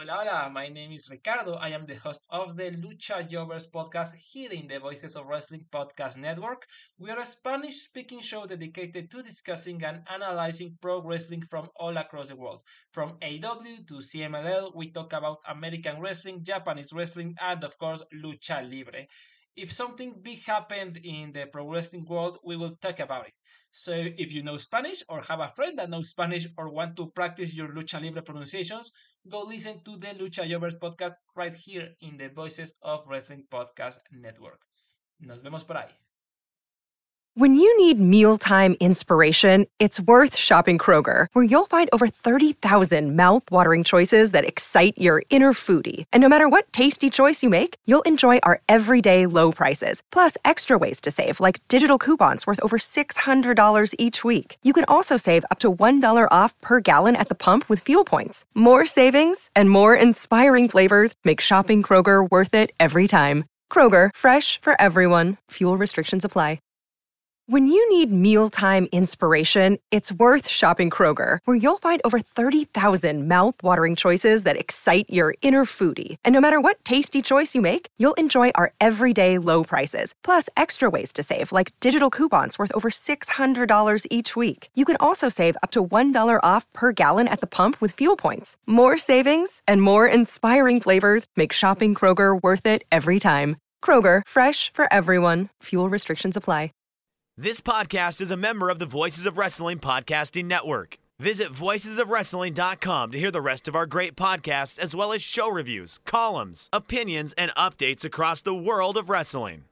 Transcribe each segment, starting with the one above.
Hola, hola. My name is Ricardo. I am the host of the Lucha Jovers podcast here in the Voices of Wrestling podcast network. We are a Spanish speaking show dedicated to discussing and analyzing pro wrestling from all across the world. From AW to CMLL, we talk about American wrestling, Japanese wrestling, and of course, Lucha Libre. If something big happened in the pro wrestling world, we will talk about it. So if you know Spanish or have a friend that knows Spanish or want to practice your lucha libre pronunciations, go listen to the Lucha Jovers podcast right here in the Voices of Wrestling podcast network. Nos vemos por ahí. When you need mealtime inspiration, it's worth shopping Kroger, where you'll find over 30,000 mouth-watering choices that excite your inner foodie. And no matter what tasty choice you make, you'll enjoy our everyday low prices, plus extra ways to save, like digital coupons worth over $600 each week. You can also save up to $1 off per gallon at the pump with fuel points. More savings and more inspiring flavors make shopping Kroger worth it every time. Kroger, fresh for everyone. Fuel restrictions apply. When you need mealtime inspiration, it's worth shopping Kroger, where you'll find over 30,000 mouth-watering choices that excite your inner foodie. And no matter what tasty choice you make, you'll enjoy our everyday low prices, plus extra ways to save, like digital coupons worth over $600 each week. You can also save up to $1 off per gallon at the pump with fuel points. More savings and more inspiring flavors make shopping Kroger worth it every time. Kroger, fresh for everyone. Fuel restrictions apply. This podcast is a member of the Voices of Wrestling Podcasting Network. Visit voicesofwrestling.com to hear the rest of our great podcasts, as well as show reviews, columns, opinions, and updates across the world of wrestling.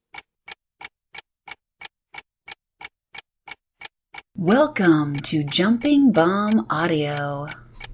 Welcome to Jumping Bomb Audio.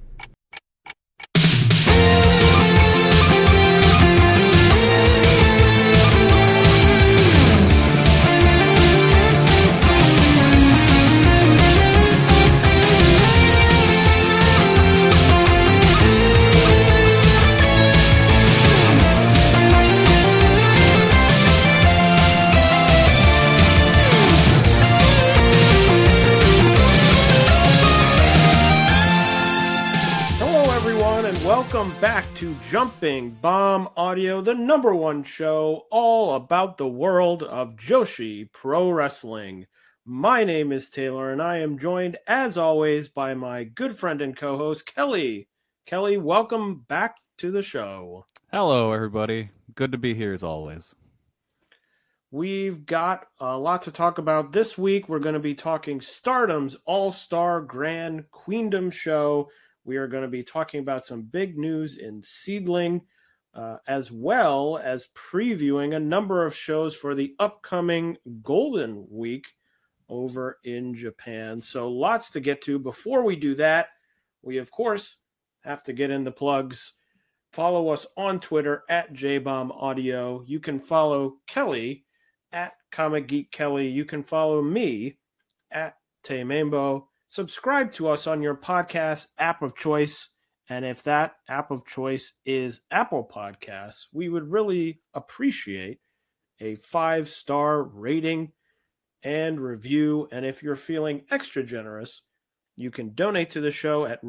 Welcome back to Jumping Bomb Audio, the number one show all about the world of Joshi Pro Wrestling. My name is Taylor, and I am joined, as always, by my good friend and co-host, Kelly. Kelly, welcome back to the show. Hello, everybody. Good to be here, as always. We've got a lot to talk about this week. We're going to be talking Stardom's All-Star Grand Queendom show. We are going to be talking about some big news in Seedling, as well as previewing a number of shows for the upcoming Golden Week over in Japan. So lots to get to. Before we do that, we, of course, have to get in the plugs. Follow us on Twitter at JBombAudio. You can follow Kelly at Comic Geek Kelly. You can follow me at Taymambo. Subscribe to us on your podcast app of choice. And if that app of choice is Apple Podcasts, we would really appreciate a 5-star rating and review. And if you're feeling extra generous, you can donate to the show at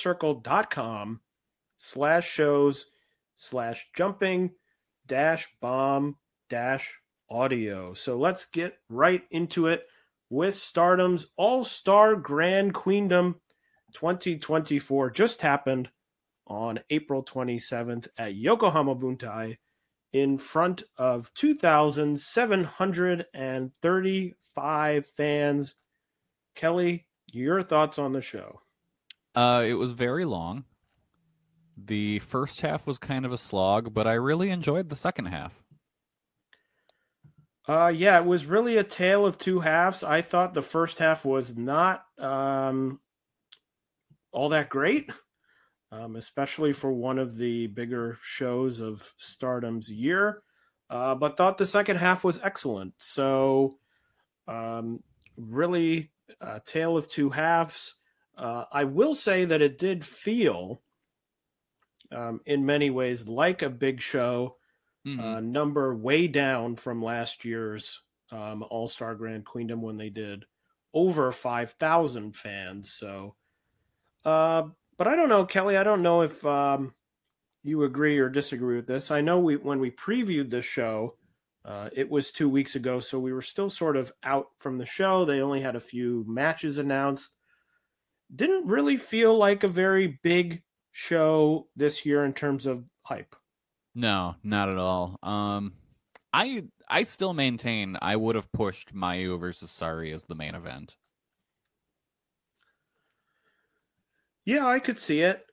redcircle.com/shows/jumping-bomb-audio. So let's get right into it with Stardom's All-Star Grand Queendom 2024. Just happened on April 27th at Yokohama Buntai in front of 2,735 fans. Kelly, your thoughts on the show? It was very long. The first half was kind of a slog, but I really enjoyed the second half. Yeah, it was really a tale of two halves. I thought the first half was not all that great, especially for one of the bigger shows of Stardom's year, but thought the second half was excellent. So really a tale of two halves. I will say that it did feel in many ways like a big show. Number way down from last year's All-Star Grand Queendom when they did over 5,000 fans. So, but I don't know, Kelly. I don't know if you agree or disagree with this. I know when we previewed this show, it was 2 weeks ago, so we were still sort of out from the show. They only had a few matches announced. Didn't really feel like a very big show this year in terms of hype. No, not at all. I still maintain I would have pushed Mayu versus Sari as the main event. Yeah, I could see it.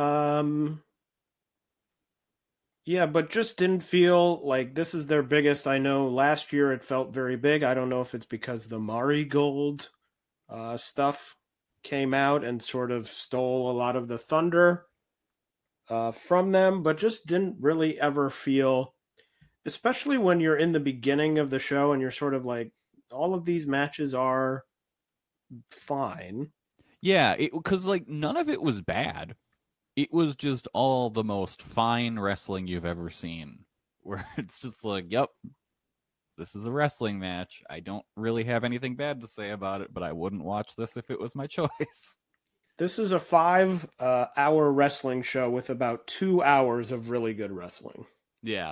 Yeah, but just didn't feel like this is their biggest. I know last year it felt very big. I don't know if it's because the Marigold stuff came out and sort of stole a lot of the thunder from them, but just didn't really ever feel, especially when you're in the beginning of the show and you're sort of like, all of these matches are fine. Yeah, because like none of it was bad. It was just all the most fine wrestling you've ever seen. Where it's just like, yep, this is a wrestling match. I don't really have anything bad to say about it, but I wouldn't watch this if it was my choice. This is a 5-hour wrestling show with about 2 hours of really good wrestling. Yeah.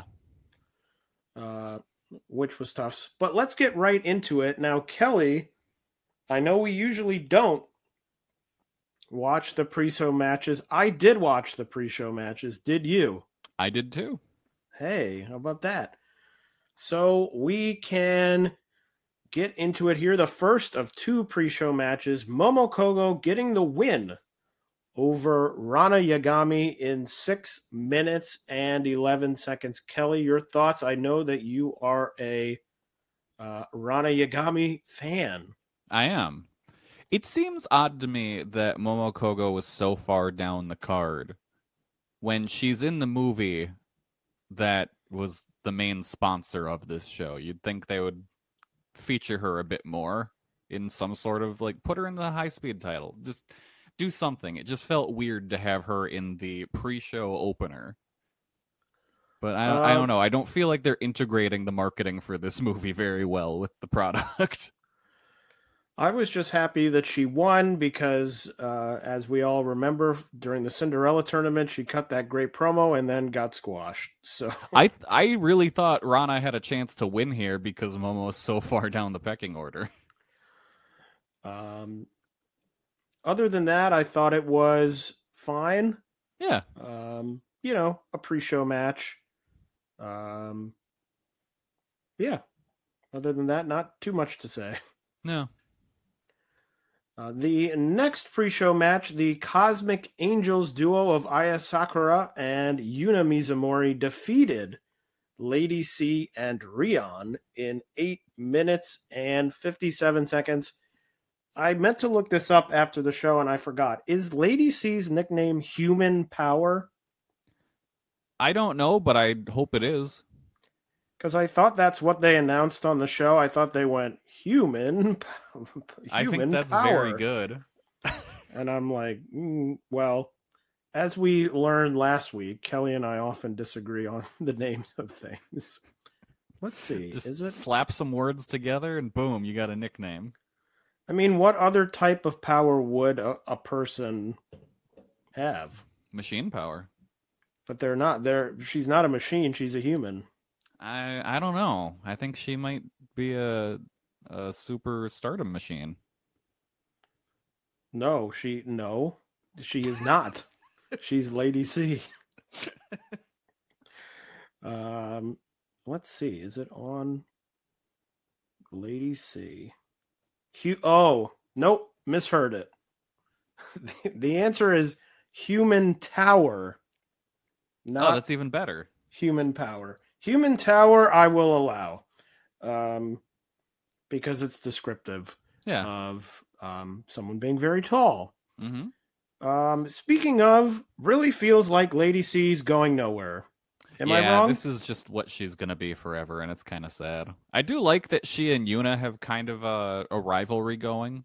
Which was tough. But let's get right into it. Now, Kelly, I know we usually don't watch the pre-show matches. I did watch the pre-show matches. Did you? I did too. Hey, how about that? So we can get into it here. The first of 2 pre-show matches, Momo Kohgo getting the win over Rana Yagami in 6 minutes and 11 seconds. Kelly, your thoughts? I know that you are a Rana Yagami fan. I am. It seems odd to me that Momo Kohgo was so far down the card when she's in the movie that was the main sponsor of this show. You'd think they would feature her a bit more in some sort of, like, put her in the high-speed title. Just do something. It just felt weird to have her in the pre-show opener. But I don't know. I don't feel like they're integrating the marketing for this movie very well with the product. I was just happy that she won because, as we all remember, during the Cinderella tournament, she cut that great promo and then got squashed. So I really thought Rana had a chance to win here because Momo is so far down the pecking order. Other than that, I thought it was fine. Yeah. A pre-show match. Yeah. Other than that, not too much to say. No. The next pre-show match, the Cosmic Angels duo of Aya Sakura and Yuna Mizumori defeated Lady C and Rion in 8 minutes and 57 seconds. I meant to look this up after the show and I forgot. Is Lady C's nickname Human Power? I don't know, but I hope it is. Because I thought that's what they announced on the show. I thought they went human I think that's power. very good. And I'm like, well, as we learned last week, Kelly and I often disagree on the names of things. Let's see. Just is it slap some words together and boom, you got a nickname. I mean, what other type of power would a person have? Machine power. But they're not. She's not a machine. She's a human. I don't know. I think she might be a super stardom machine. No, she is not. She's Lady C. Let's see. Is it on Lady C? Nope, misheard it. The answer is Human Tower. Not that's even better. Human Power. Human Tower, I will allow, because it's descriptive of someone being very tall. Mm-hmm. Speaking of, really feels like Lady C's going nowhere. Am I wrong? This is just what she's going to be forever, and it's kind of sad. I do like that she and Yuna have kind of a rivalry going.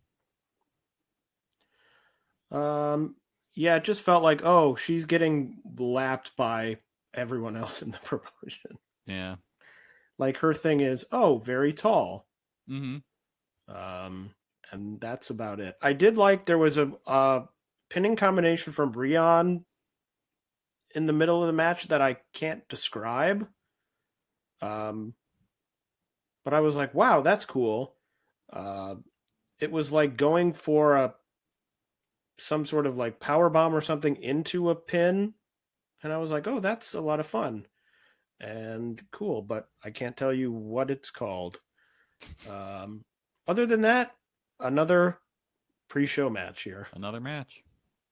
Yeah, it just felt like, she's getting lapped by everyone else in the promotion. Yeah. Like her thing is, very tall. Mm-hmm. And that's about it. I did like there was a pinning combination from Brion in the middle of the match that I can't describe. But I was like, wow, that's cool. It was like going for some sort of like power bomb or something into a pin. And I was like, oh, that's a lot of fun and cool, but I can't tell you what it's called. Other than that, another pre-show match here. Another match.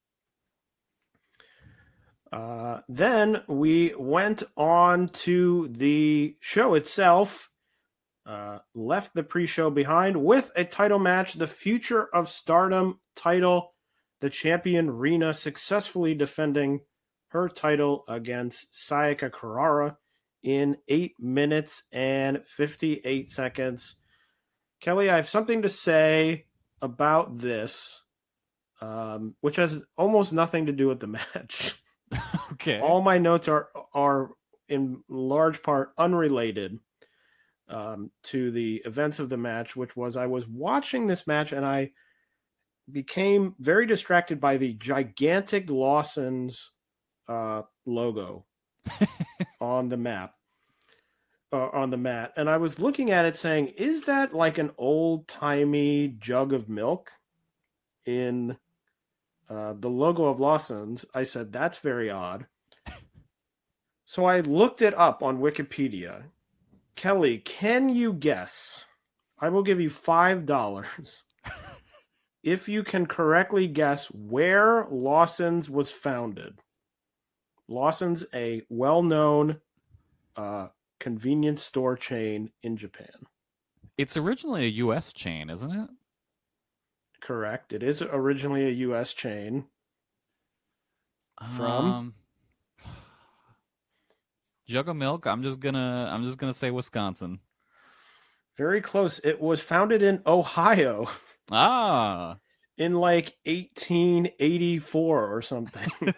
Then we went on to the show itself. Left the pre-show behind with a title match, the Future of Stardom title. The champion Rina successfully defending her title against Sayaka Kurara in 8 minutes and 58 seconds. Kelly, I have something to say about this, which has almost nothing to do with the match. Okay. All my notes are in large part unrelated to the events of the match, which was I was watching this match and I became very distracted by the gigantic Lawson's logo on the map, on the mat. And I was looking at it saying, is that like an old-timey jug of milk in the logo of Lawson's? I said, that's very odd. So I looked it up on Wikipedia. Kelly, can you guess? I will give you $5 if you can correctly guess where Lawson's was founded. Lawson's, a well-known convenience store chain in Japan. It's originally a U.S. chain, isn't it? Correct. It is originally a U.S. chain. From jug of milk. I'm just gonna say Wisconsin. Very close. It was founded in Ohio. Ah. In like 1884 or something.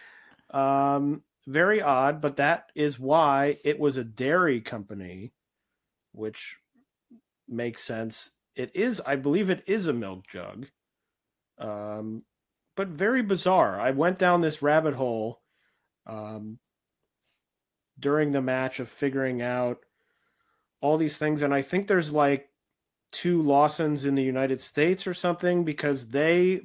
Very odd, but that is why it was a dairy company, which makes sense. It is, I believe it is a milk jug. But very bizarre. I went down this rabbit hole during the match of figuring out all these things, and I think there's like 2 Lawsons in the United States or something, because they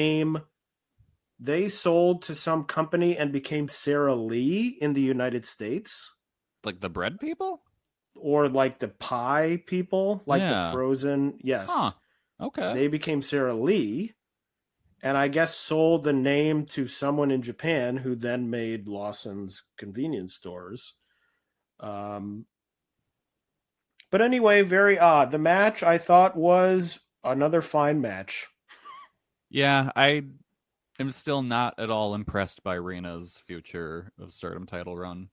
sold to some company and became Sara Lee in the United States. Like the bread people? Or like the pie people, like the frozen. Yes. Huh. Okay. They became Sara Lee, and I guess sold the name to someone in Japan who then made Lawson's convenience stores. But anyway, very odd. The match, I thought, was another fine match. Yeah, I am still not at all impressed by Rina's Future of Stardom title run.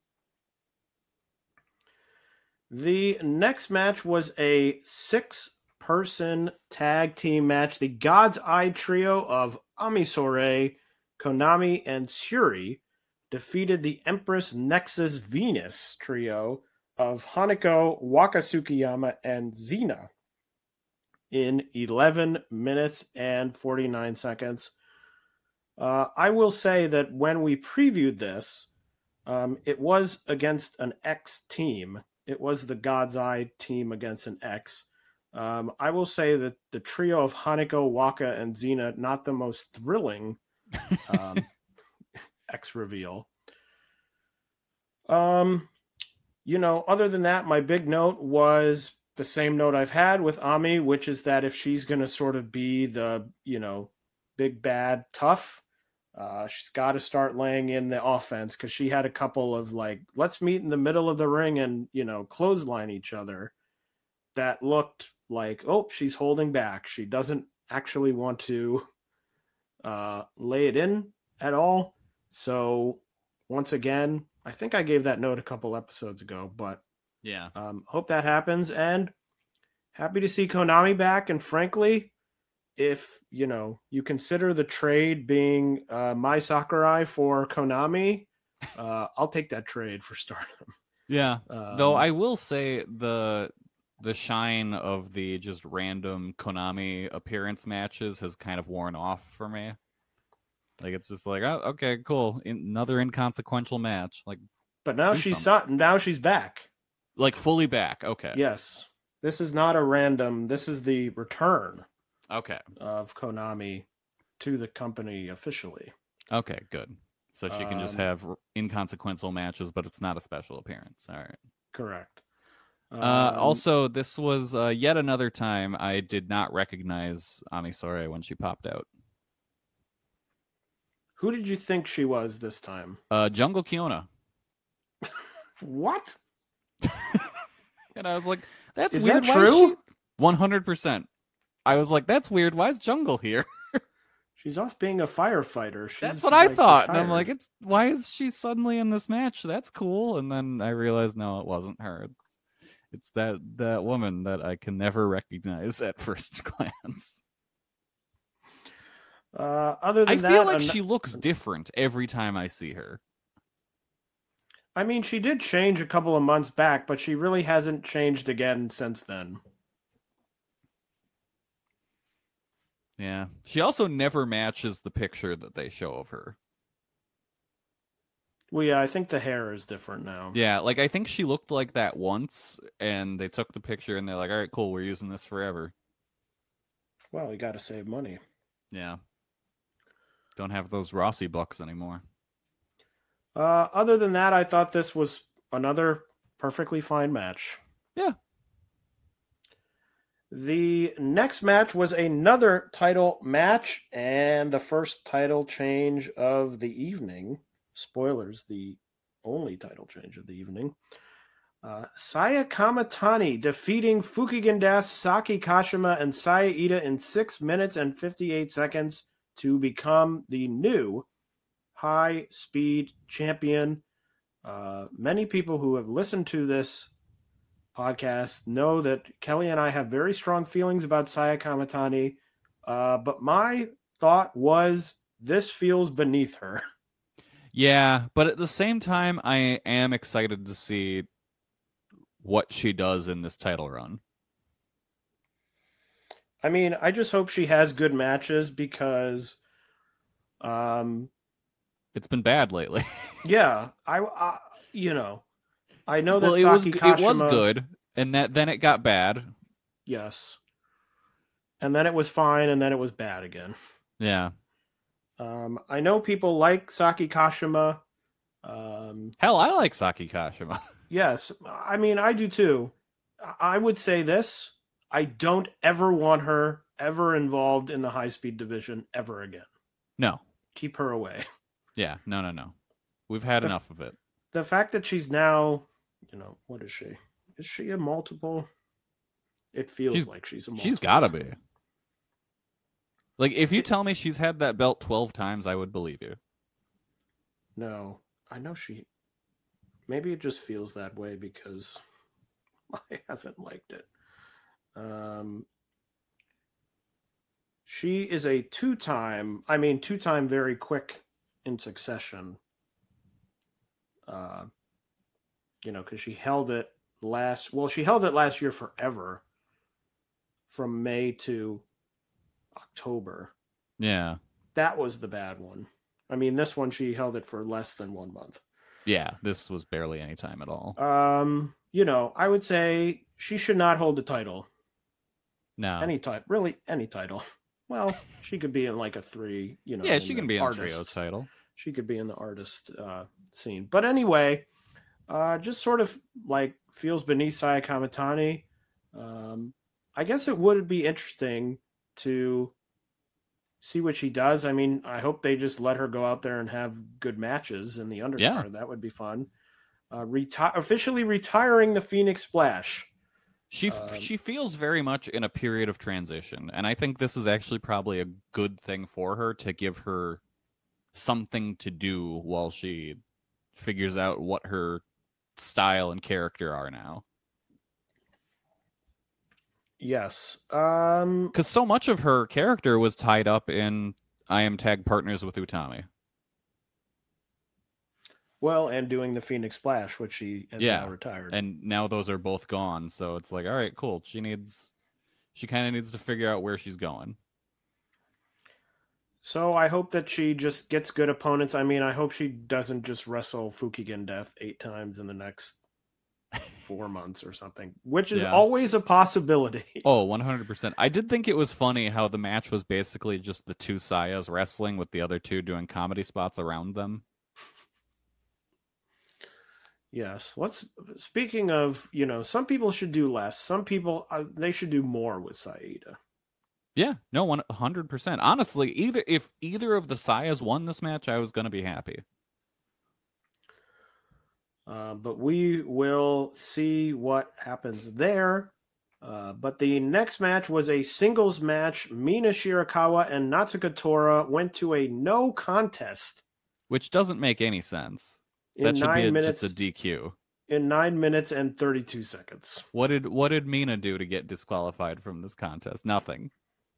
The next match was a 6-person tag team match. The God's Eye trio of Ami Sourei, Konami, and Syuri defeated the Empress Nexus Venus trio of Hanako, Wakasukiyama, and Xena in 11 minutes and 49 seconds. I will say that when we previewed this, it was against an X team. It was the God's Eye team against an X. I will say that the trio of Hanako, Waka, and Xena, not the most thrilling X reveal. Other than that, my big note was the same note I've had with Ami, which is that if she's going to sort of be the, big bad tough, she's got to start laying in the offense, because she had a couple of like, let's meet in the middle of the ring and, clothesline each other. That looked like, oh, she's holding back. She doesn't actually want to lay it in at all. So once again, I think I gave that note a couple episodes ago, but yeah, hope that happens, and happy to see Konami back. And frankly, if you consider the trade being Mai Sakurai for Konami, I'll take that trade for Stardom. Yeah, though I will say the shine of the just random Konami appearance matches has kind of worn off for me. Like it's just like, oh, okay, cool, another inconsequential match. Like, But now she's back. Like fully back. Okay. Yes, this is not a random. This is the return. Okay. Of Konami to the company officially. Okay, good. So she can just have inconsequential matches, but it's not a special appearance. All right. Correct. Also, this was yet another time I did not recognize Ami Sourei when she popped out. Who did you think she was this time? Jungle Kiona. What? And I was like, that's is weird. That true? 100%. I was like, that's weird. Why is Jungle here? She's off being a firefighter. That's what I thought. Retired. And I'm like, why is she suddenly in this match? That's cool. And then I realized, no, it wasn't her. It's that woman that I can never recognize at first glance. Other than that, I feel like she looks different every time I see her. I mean, she did change a couple of months back, but she really hasn't changed again since then. Yeah. She also never matches the picture that they show of her. Well, yeah, I think the hair is different now. Yeah, like I think she looked like that once, and they took the picture, and they're like, all right, cool, we're using this forever. Well, we got to save money. Yeah. Don't have those Rossi bucks anymore. Other than that, I thought this was another perfectly fine match. Yeah. The next match was another title match and the first title change of the evening. Spoilers, the only title change of the evening. Saya Kamitani defeating Fukigen Death, Saki Kashima, and Saya Iida in 6 minutes and 58 seconds to become the new high-speed champion. Many people who have listened to this podcast know that Kelly and I have very strong feelings about Saya Kamitani, but my thought was this feels beneath her. Yeah, but at the same time, I am excited to see what she does in this title run. I mean, I just hope she has good matches because it's been bad lately. Yeah, I know that Saki Kashima, it was good, and then it got bad. Yes. And then it was fine, and then it was bad again. Yeah. I know people like Saki Kashima. Hell, I like Saki Kashima. Yes, I mean, I do too. I would say this. I don't ever want her ever involved in the high-speed division ever again. No. Keep her away. Yeah, no. We've had enough of it. The fact that she's now, what is she? Is she a multiple? It feels like she's a multiple. She's got to be. Like, if you tell me she's had that belt 12 times, I would believe you. No, I know she... Maybe it just feels that way because I haven't liked it. She is a two-time very quick in succession. Because she held it last year forever from May to October. Yeah. That was the bad one. I mean, this one, she held it for less than 1 month. Yeah, this was barely any time at all. I would say she should not hold the title. No. Any title. Well, she could be in like a 3, Yeah, she can be in a trio title. She could be in the artist scene. But anyway, just sort of like feels beneath Saya Kamitani. I guess it would be interesting to see what she does. I mean, I hope they just let her go out there and have good matches in the undercard. Yeah. That would be fun. Officially retiring the Phoenix Splash. She feels very much in a period of transition, and I think this is actually probably a good thing for her to give her something to do while she figures out what her style and character are now. Yes. Because so much of her character was tied up in I am tag partners with Utami. Well, and doing the Phoenix Splash, which she has now retired. And now those are both gone, so it's like, all right, cool. She kind of needs to figure out where she's going. So I hope that she just gets good opponents. I mean, I hope she doesn't just wrestle Fukigen Death 8 times in the next 4 months or something, which is always a possibility. Oh, 100%. I did think it was funny how the match was basically just the two Sayas wrestling with the other two doing comedy spots around them. Yes. Speaking of, some people should do less. Some people, they should do more with Saida. Yeah, no, 100%. Honestly, if either of the Sayas won this match, I was going to be happy. But we will see what happens there. But the next match was a singles match. Mina Shirakawa and Natsuko Tora went to a no contest. Which doesn't make any sense. That should be just a DQ. In 9 minutes and 32 seconds. What did Mina do to get disqualified from this contest? Nothing.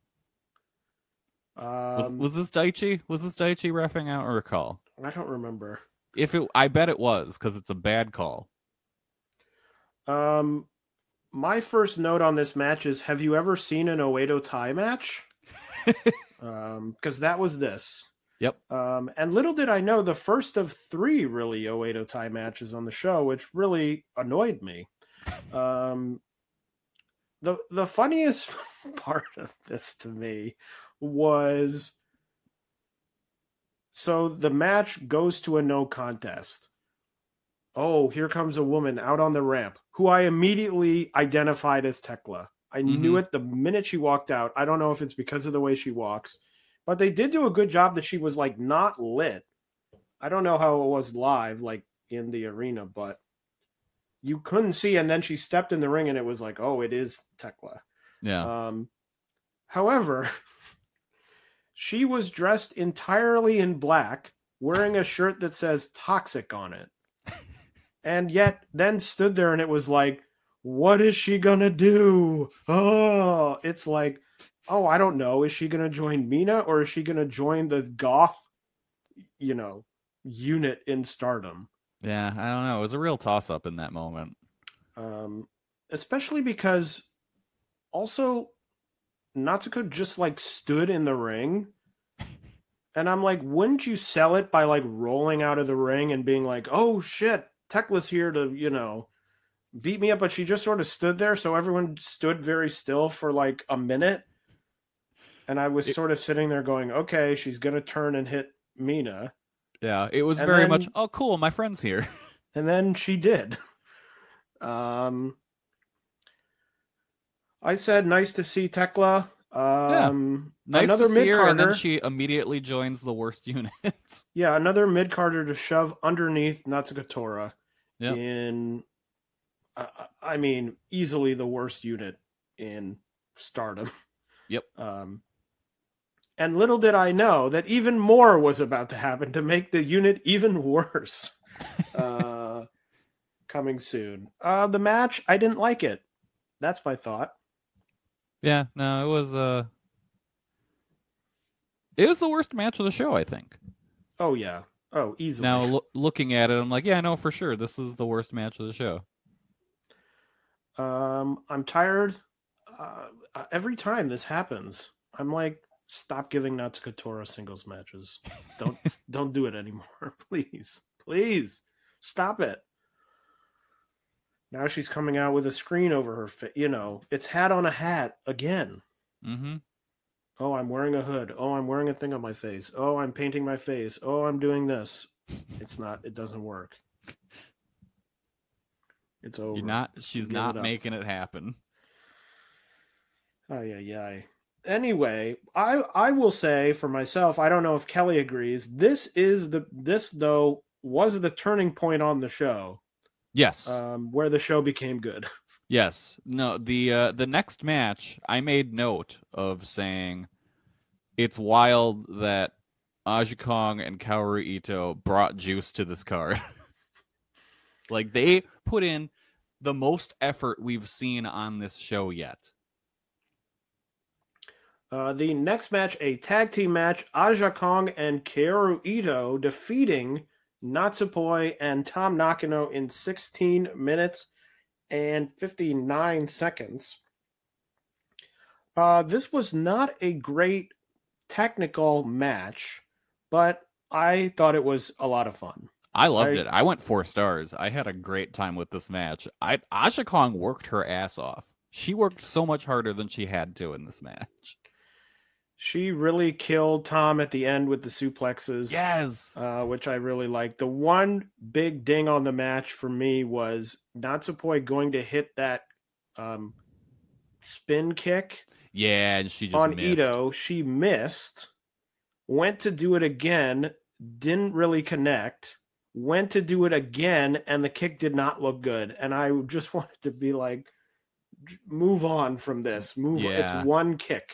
Was this Daichi? Was this Daichi reffing out or a call? I don't remember. I bet it was, because it's a bad call. My first note on this match is: have you ever seen an Oedo Tai match? Because that was this. Yep. And little did I know, the first of 3 really Oedo Tai matches on the show, which really annoyed me. The funniest part of this to me was, so the match goes to a no contest. Oh, here comes a woman out on the ramp who I immediately identified as Tekla. I knew it the minute she walked out. I don't know if it's because of the way she walks, but they did do a good job that she was like not lit. I don't know how it was live, like in the arena, but you couldn't see. And then she stepped in the ring and it was like, oh, it is Tekla. Yeah. However, she was dressed entirely in black, wearing a shirt that says Toxic on it. And yet then stood there and it was like, what is she going to do? Oh, it's like, oh, I don't know. Is she going to join Mina or is she going to join the goth, unit in Stardom? Yeah, I don't know. It was a real toss-up in that moment. Especially because also Natsuko just like stood in the ring. And I'm like, wouldn't you sell it by like rolling out of the ring and being like, oh shit, Tekla's here to, beat me up? But she just sort of stood there. So everyone stood very still for like a minute. And I was sort of sitting there going, okay, she's going to turn and hit Mina. Yeah, it was very much, oh, cool, my friend's here. And then she did. I said, nice to see Tekla. Nice another to see her, and then mid-carder. she immediately joins the worst unit. Yeah, another mid-carder to shove underneath Natsuko Tora Yep. in, I mean, easily the worst unit in Stardom. Yep. And little did I know that even more was about to happen to make the unit even worse. Coming soon. The match, I didn't like it. That's my thought. Yeah, no, it was the worst match of the show, I think. Oh, yeah. Oh, easily. Now, looking at it, I'm like, yeah, no, for sure. This is the worst match of the show. I'm tired. Every time this happens, I'm like, stop giving Natsuko Tora singles matches. Don't do it anymore. Please. Stop it. Now she's coming out with a screen over her face. It's hat on a hat again. Mm-hmm. Oh, I'm wearing a hood. Oh, I'm wearing a thing on my face. Oh, I'm painting my face. Oh, I'm doing this. It doesn't work. It's over. She's not making it happen. Oh, yeah. Anyway, I will say for myself, I don't know if Kelly agrees. This though was the turning point on the show. Yes. Where the show became good. Yes. No, the next match, I made note of saying it's wild that Aja Kong and Kaoru Ito brought juice to this card. Like, they put in the most effort we've seen on this show yet. The next match, a tag team match, Aja Kong and Kaoru Ito defeating Natsupoi and Tam Nakano in 16 minutes and 59 seconds. This was not a great technical match, but I thought it was a lot of fun. I loved it. I went 4 stars. I had a great time with this match. Aja Kong worked her ass off. She worked so much harder than she had to in this match. She really killed Tom at the end with the suplexes. Yes. Which I really liked. The one big ding on the match for me was Natsupoi going to hit that spin kick. Yeah, and she just on missed. Ito. She missed, went to do it again, didn't really connect, went to do it again, and the kick did not look good. And I just wanted to be like, move on from this. It's one kick.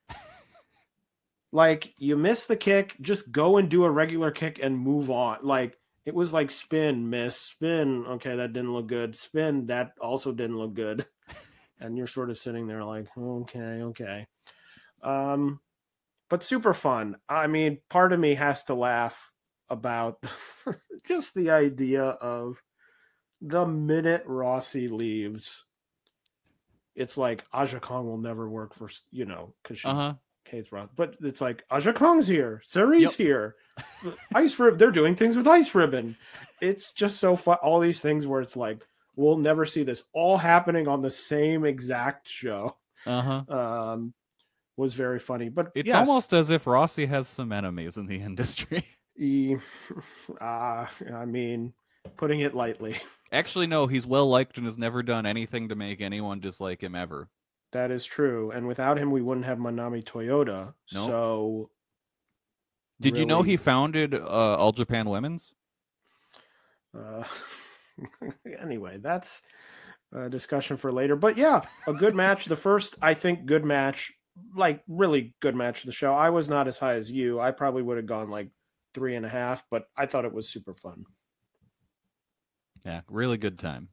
Like, you miss the kick, just go and do a regular kick and move on. Like, it was like spin, miss, spin. Okay, that didn't look good. Spin, that also didn't look good. And you're sort of sitting there like, okay. But super fun. I mean, part of me has to laugh about just the idea of the minute Rossi leaves, it's like Aja Kong will never work for, because she hates Rossi. But it's like, Aja Kong's here. Saree's here. Ice Ribbon. They're doing things with Ice Ribbon. It's just so fun. All these things where it's like, we'll never see this all happening on the same exact show. Was very funny, but it's almost as if Rossi has some enemies in the industry. I mean, putting it lightly. Actually, no, he's well liked and has never done anything to make anyone dislike him ever. That is true, and without him, we wouldn't have Manami Toyota. Nope. So, did you know he founded All Japan Women's? Anyway, that's a discussion for later. But yeah, a good match. The first, I think, good match, like really good match of the show. I was not as high as you. I probably would have gone like 3.5, but I thought it was super fun. Yeah, really good time.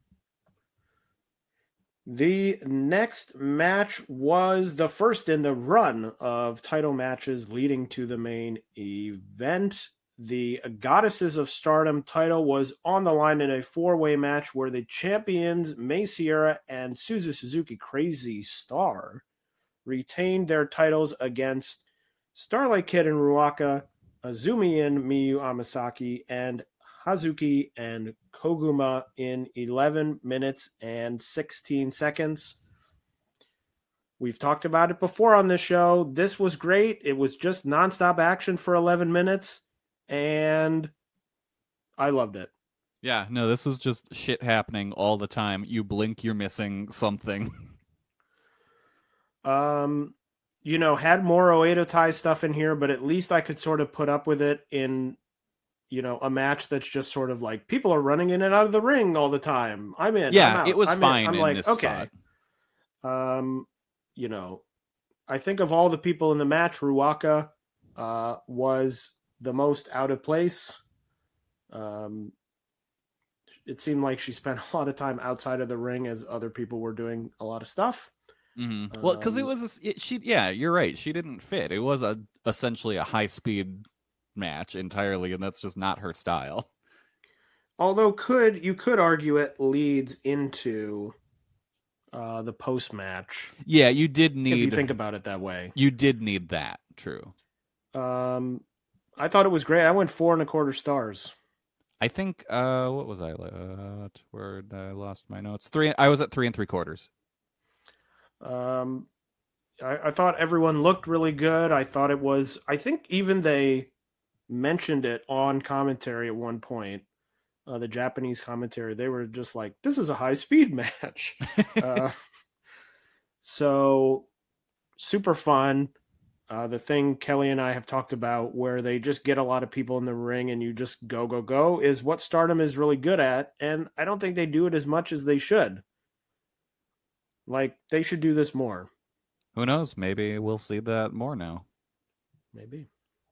The next match was the first in the run of title matches leading to the main event. The Goddesses of Stardom title was on the line in a 4-way match where the champions, Mai Sierra and Suzu Suzuki Crazy Star, retained their titles against Starlight Kid and Ruaka, Azumi and Miyu Amasaki, and Hazuki and Koguma in 11 minutes and 16 seconds. We've talked about it before on this show. This was great. It was just nonstop action for 11 minutes. And I loved it. Yeah, no, this was just shit happening all the time. You blink, you're missing something. Had more Oedo Tai stuff in here, but at least I could sort of put up with it in, a match that's just sort of like people are running in and out of the ring all the time. I'm in. Yeah, I'm out. It was fine I'm in like, this okay. spot. I think of all the people in the match, Ruaka was the most out of place. It seemed like she spent a lot of time outside of the ring as other people were doing a lot of stuff. Mm-hmm. Well, because it was you're right. She didn't fit. It was essentially a high speed match entirely, and that's just not her style. Although you could argue it leads into the post match. Yeah, you did need. If you think about it that way, you did need that. True. I thought it was great. I went 4.25 stars. I think, what was I at? Where I lost my notes. I was at 3 3/4. I thought everyone looked really good. I think even they mentioned it on commentary at one point, the Japanese commentary. They were just like, this is a high speed match. So super fun. The thing Kelly and I have talked about where they just get a lot of people in the ring and you just go is what Stardom is really good at. And I don't think they do it as much as they should. Like, they should do this more. Who knows? Maybe we'll see that more now. Maybe.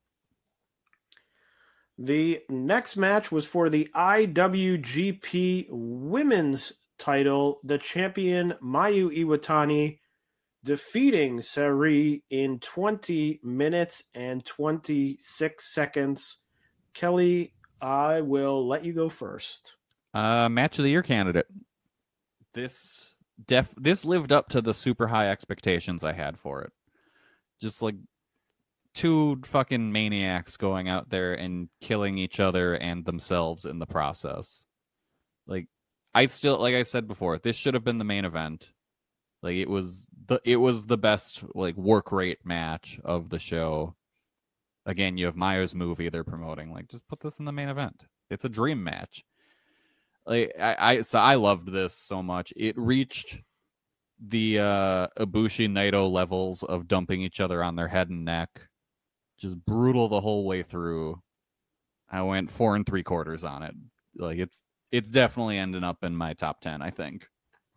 The next match was for the IWGP Women's title. The champion, Mayu Iwatani, defeating Saree in 20 minutes and 26 seconds. Kelly, I will let you go first. Match of the year candidate. This lived up to the super high expectations I had for it. Just like two fucking maniacs going out there and killing each other and themselves in the process. Like, like I said before, this should have been the main event. Like, it was the best like work rate match of the show. Again, you have Maya's movie they're promoting. Like, just put this in the main event. It's a dream match. Like, I loved this so much. It reached the Ibushi Naito levels of dumping each other on their head and neck. Just brutal the whole way through. I went 4 3/4 on it. Like, it's definitely ending up in my top 10, I think.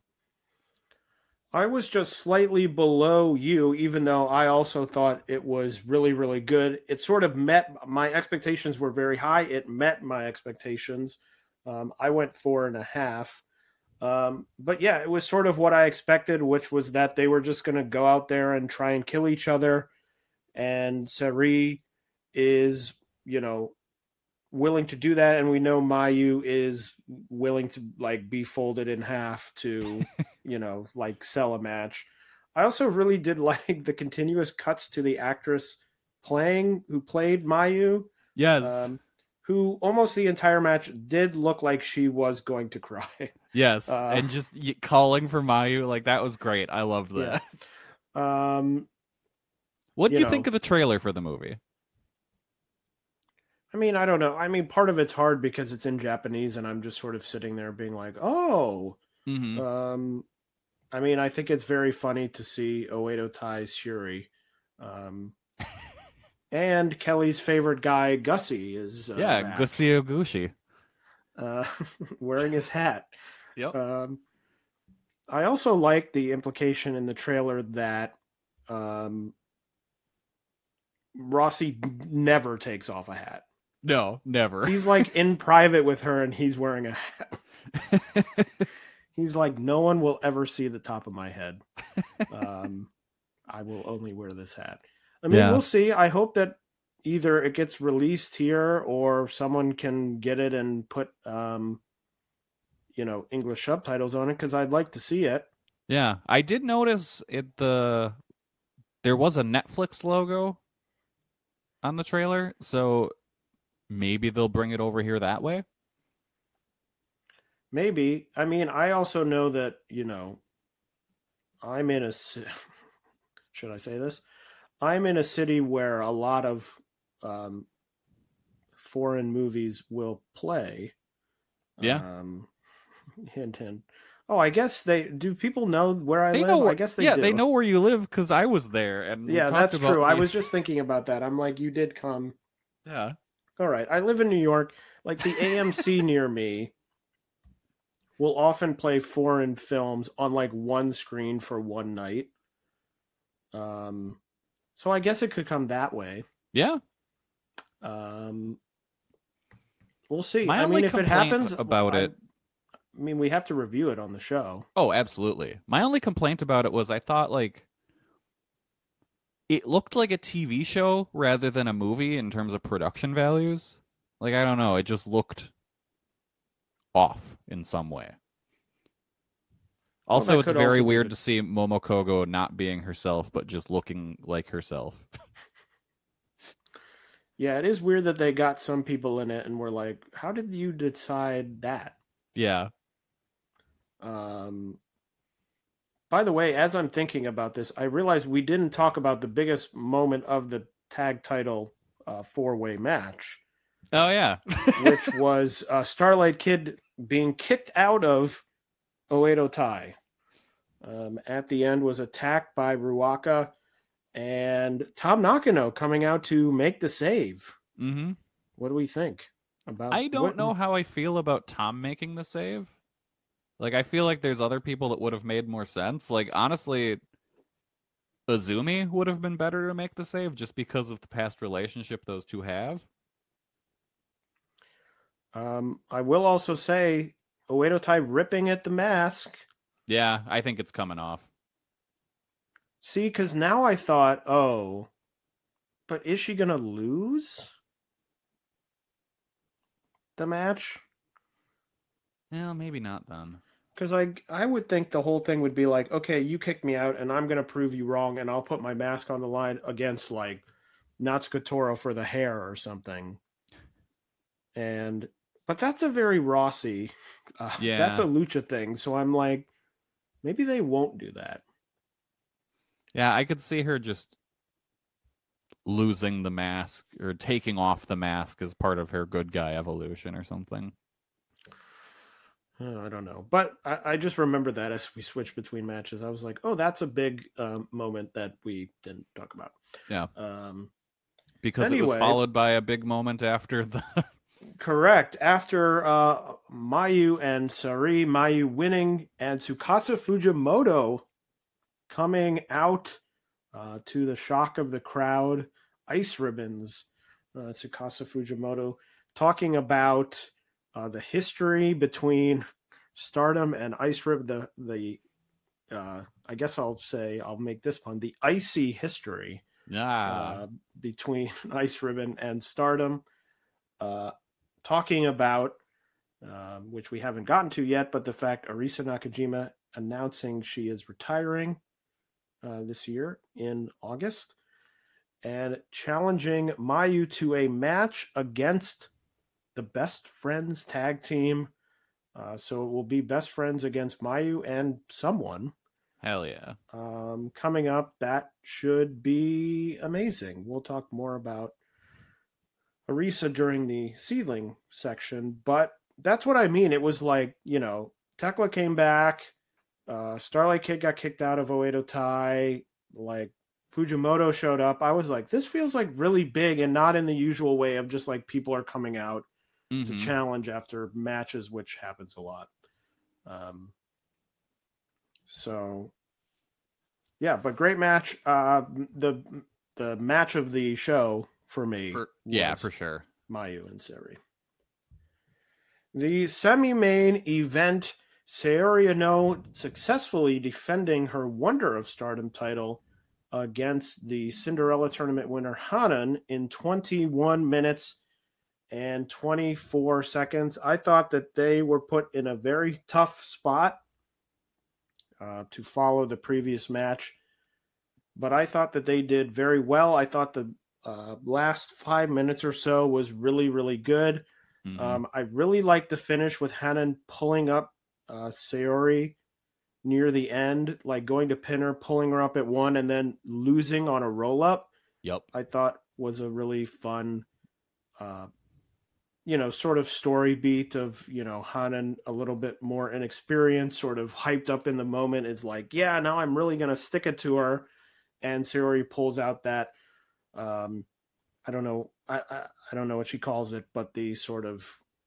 I was just slightly below you, even though I also thought it was really, really good. It sort of met my expectations were very high. It met my expectations. I went 4.5. But yeah, it was sort of what I expected, which was that they were just going to go out there and try and kill each other. And Sareee is, willing to do that. And we know Mayu is willing to like be folded in half to, like sell a match. I also really did like the continuous cuts to the actress who played Mayu. Yes. Who almost the entire match did look like she was going to cry. Yes. And just calling for Mayu, like, that was great. I loved that. Yeah. What did you think of the trailer for the movie? I mean, I don't know. I mean, part of it's hard because it's in Japanese and I'm just sort of sitting there being like, oh. Mm-hmm. I mean, I think it's very funny to see Oedo Tai's Shuri. And Kelly's favorite guy, Gussie, is back. Gussie Oguchi. Wearing his hat. Yep. I also like the implication in the trailer that Rossi never takes off a hat. No, never. He's like in private with her and he's wearing a hat. He's like, no one will ever see the top of my head. I will only wear this hat. I mean, We'll see. I hope that either it gets released here or someone can get it and put, English subtitles on it because I'd like to see it. Yeah, I did notice there was a Netflix logo on the trailer, so maybe they'll bring it over here that way. Maybe. I mean, I also know that, I'm in a... Should I say this? I'm in a city where a lot of foreign movies will play. Yeah. Hint, hint. Oh, I guess do people know where I live? I guess they do. They know where you live because I was there. And yeah, that's true. I was just thinking about that. I'm like, you did come. Yeah. All right. I live in New York. Like the AMC near me will often play foreign films on like one screen for one night. So I guess it could come that way. Yeah. We'll see. I mean, if it happens about it, I mean, we have to review it on the show. Oh, absolutely. My only complaint about it was I thought like it looked like a TV show rather than a movie in terms of production values. Like, I don't know, it just looked off in some way. Also, it's very weird to see Momokogo not being herself, but just looking like herself. Yeah, it is weird that they got some people in it and were like, how did you decide that? Yeah. By the way, as I'm thinking about this, I realized we didn't talk about the biggest moment of the tag title 4-way match. Oh, yeah. Which was Starlight Kid being kicked out of Oedo Tai. At the end was attacked by Ruaka and Tom Nakano coming out to make the save. Mm-hmm. What do we think about? I don't know how I feel about Tom making the save. Like, I feel like there's other people that would have made more sense. Like, honestly, Azumi would have been better to make the save just because of the past relationship those two have. I will also say Oedo Tai ripping at the mask. Yeah, I think it's coming off. See, because now I thought, oh, but is she going to lose the match? Yeah, maybe not then. Because I would think the whole thing would be like, okay, you kicked me out and I'm going to prove you wrong and I'll put my mask on the line against like Natsuko Toro for the hair or something. But that's a very Rossi. That's a lucha thing. So I'm like, maybe they won't do that. Yeah, I could see her just losing the mask or taking off the mask as part of her good guy evolution or something. I don't know. But I just remember that as we switched between matches. I was like, oh, that's a big moment that we didn't talk about. Yeah. Because it was followed by a big moment after the... Correct. After Mayu and Sareee, Mayu winning, and Tsukasa Fujimoto coming out to the shock of the crowd, ice ribbons. Tsukasa Fujimoto talking about the history between Stardom and Ice Ribbon. I guess I'll make this pun, the icy history between Ice Ribbon and Stardom. Talking about, which we haven't gotten to yet, but the fact Arisa Nakajima announcing she is retiring this year in August and challenging Mayu to a match against the Best Friends tag team. So it will be Best Friends against Mayu and someone. Hell yeah. Coming up, that should be amazing. We'll talk more about Arisa during the Seedling section, but that's what I mean. It was like, Tekla came back, Starlight Kid got kicked out of Oedo Tai, like Fujimoto showed up. I was like, this feels like really big and not in the usual way of just like people are coming out to challenge after matches, which happens a lot. So yeah, but great match. The match of the show for me. For sure. Mayu and Sareee. The semi-main event, Saori Anou successfully defending her Wonder of Stardom title against the Cinderella tournament winner Hanan in 21 minutes and 24 seconds. I thought that they were put in a very tough spot to follow the previous match, but I thought that they did very well. I thought the last 5 minutes or so was really, really good. I really liked the finish with Hanan pulling up Saori near the end, like going to pin her, pulling her up at one, and then losing on a roll up. Yep. I thought was a really fun, sort of story beat of, Hanan a little bit more inexperienced, sort of hyped up in the moment, is like, yeah, now I'm really going to stick it to her. And Saori pulls out that, I don't know what she calls it, but the sort of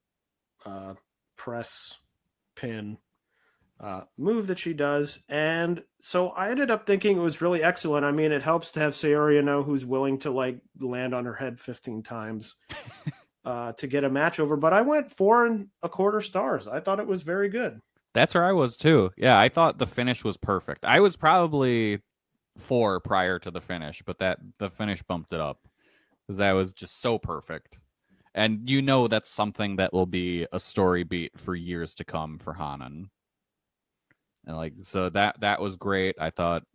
press pin move that she does. And so I ended up thinking it was really excellent. I mean, it helps to have Saori Anou who's willing to like land on her head 15 times to get a match over. But I went 4.25 stars. I thought it was very good. That's where I was too. Yeah, I thought the finish was perfect. I was probably 4 prior to the finish, but the finish bumped it up because that was just so perfect. And that's something that will be a story beat for years to come for Hanan. And so that was great. I thought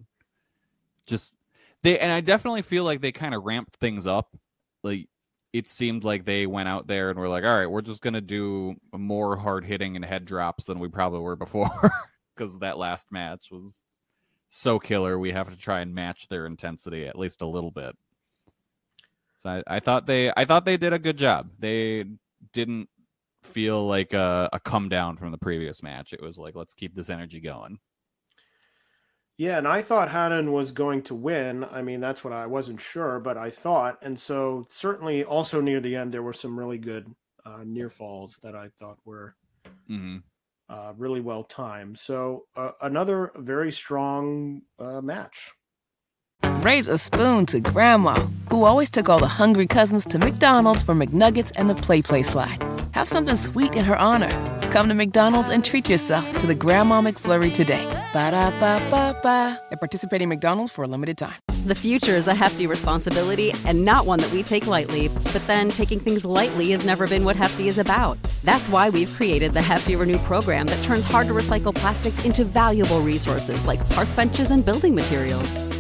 and I definitely feel like they kind of ramped things up. Like it seemed like they went out there and were like, all right, we're just going to do more hard hitting and head drops than we probably were before because that last match was so killer. We have to try and match their intensity at least a little bit. So I thought they did a good job. They didn't feel like a come down from the previous match. It was like, let's keep this energy going. Yeah, and I thought Hanan was going to win. I mean, that's what I wasn't sure, but I thought. And so certainly also near the end, there were some really good near falls that I thought were really well timed. So another very strong match. Raise a spoon to Grandma, who always took all the hungry cousins to McDonald's for McNuggets and the Play Slide. Have something sweet in her honor. Come to McDonald's and treat yourself to the Grandma McFlurry today. Ba-da-ba-ba-ba. At participating McDonald's for a limited time. The future is a hefty responsibility and not one that we take lightly. But then taking things lightly has never been what Hefty is about. That's why we've created the Hefty Renew program that turns hard-to-recycle plastics into valuable resources like park benches and building materials.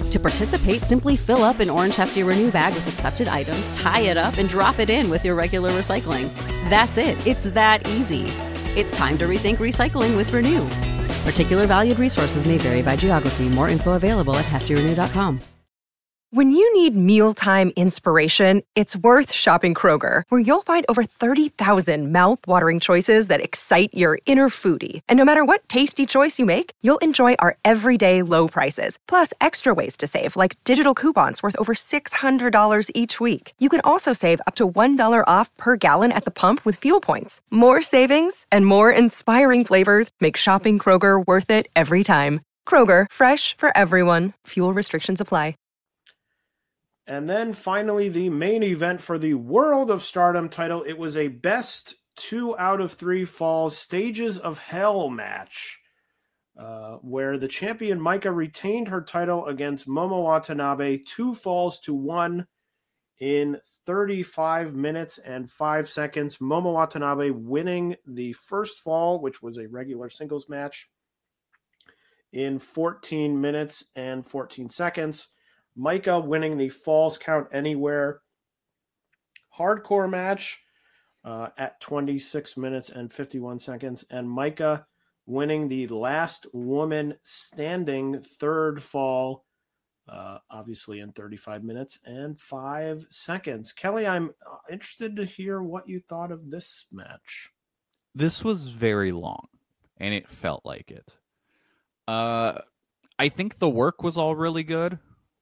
To participate, simply fill up an Orange Hefty Renew bag with accepted items, tie it up, and drop it in with your regular recycling. That's it. It's that easy. It's time to rethink recycling with Renew. Particular valued resources may vary by geography. More info available at heftyrenew.com. When you need mealtime inspiration, it's worth shopping Kroger, where you'll find over 30,000 mouth-watering choices that excite your inner foodie. And no matter what tasty choice you make, you'll enjoy our everyday low prices, plus extra ways to save, like digital coupons worth over $600 each week. You can also save up to $1 off per gallon at the pump with fuel points. More savings and more inspiring flavors make shopping Kroger worth it every time. Kroger, fresh for everyone. Fuel restrictions apply. And then finally, the main event for the World of Stardom title. It was a best 2 out of 3 falls Stages of Hell match, where the champion Maika retained her title against Momo Watanabe 2 falls to 1 in 35 minutes and 5 seconds. Momo Watanabe winning the first fall, which was a regular singles match, in 14 minutes and 14 seconds. Maika winning the Falls Count Anywhere hardcore match at 26 minutes and 51 seconds. And Maika winning the Last Woman Standing third fall, obviously in 35 minutes and 5 seconds. Kelly, I'm interested to hear what you thought of this match. This was very long, and it felt like it. I think the work was all really good.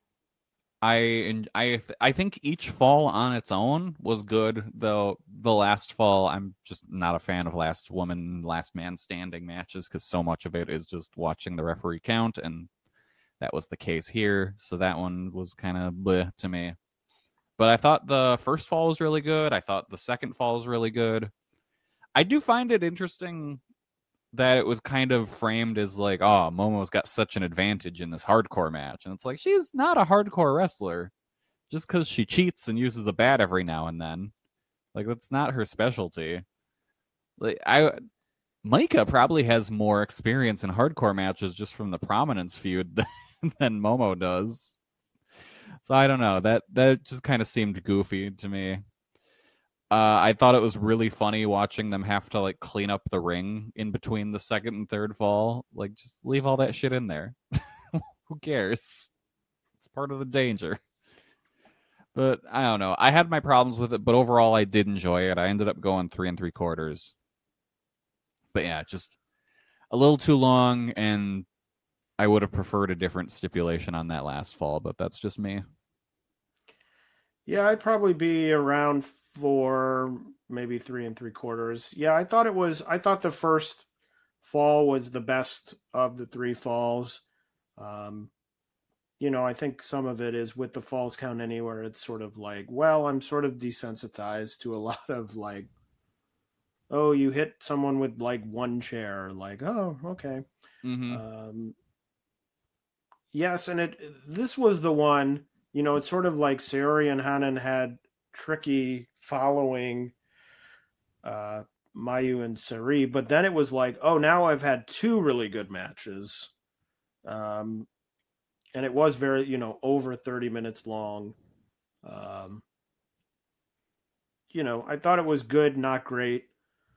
I think each fall on its own was good, though the last fall, I'm just not a fan of last woman, last man standing matches, because so much of it is just watching the referee count, and that was the case here, so that one was kind of bleh to me. But I thought the first fall was really good. I thought the second fall was really good. I do find it interesting that it was kind of framed as like, oh, Momo's got such an advantage in this hardcore match. And it's like, she's not a hardcore wrestler. Just because she cheats and uses the bat every now and then. Like, that's not her specialty. Like, Maika probably has more experience in hardcore matches just from the Prominence feud than Momo does. So I don't know. That just kind of seemed goofy to me. I thought it was really funny watching them have to like clean up the ring in between the second and third fall. Like, just leave all that shit in there. Who cares? It's part of the danger. But I don't know. I had my problems with it, but overall I did enjoy it. I ended up going 3 3/4. But yeah, just a little too long, and I would have preferred a different stipulation on that last fall, but that's just me. Yeah, I'd probably be around 4, maybe 3 3/4. Yeah, I thought the first fall was the best of the 3 falls. I think some of it is with the Falls Count Anywhere. It's sort of like, well, I'm sort of desensitized to a lot of like, oh, you hit someone with like one chair, like, oh, okay. Mm-hmm. Yes, and this was the one. It's sort of like Sayori and Hanan had tricky following Mayu and Sari, but then it was like, oh, now I've had 2 really good matches. And it was very, over 30 minutes long. I thought it was good, not great.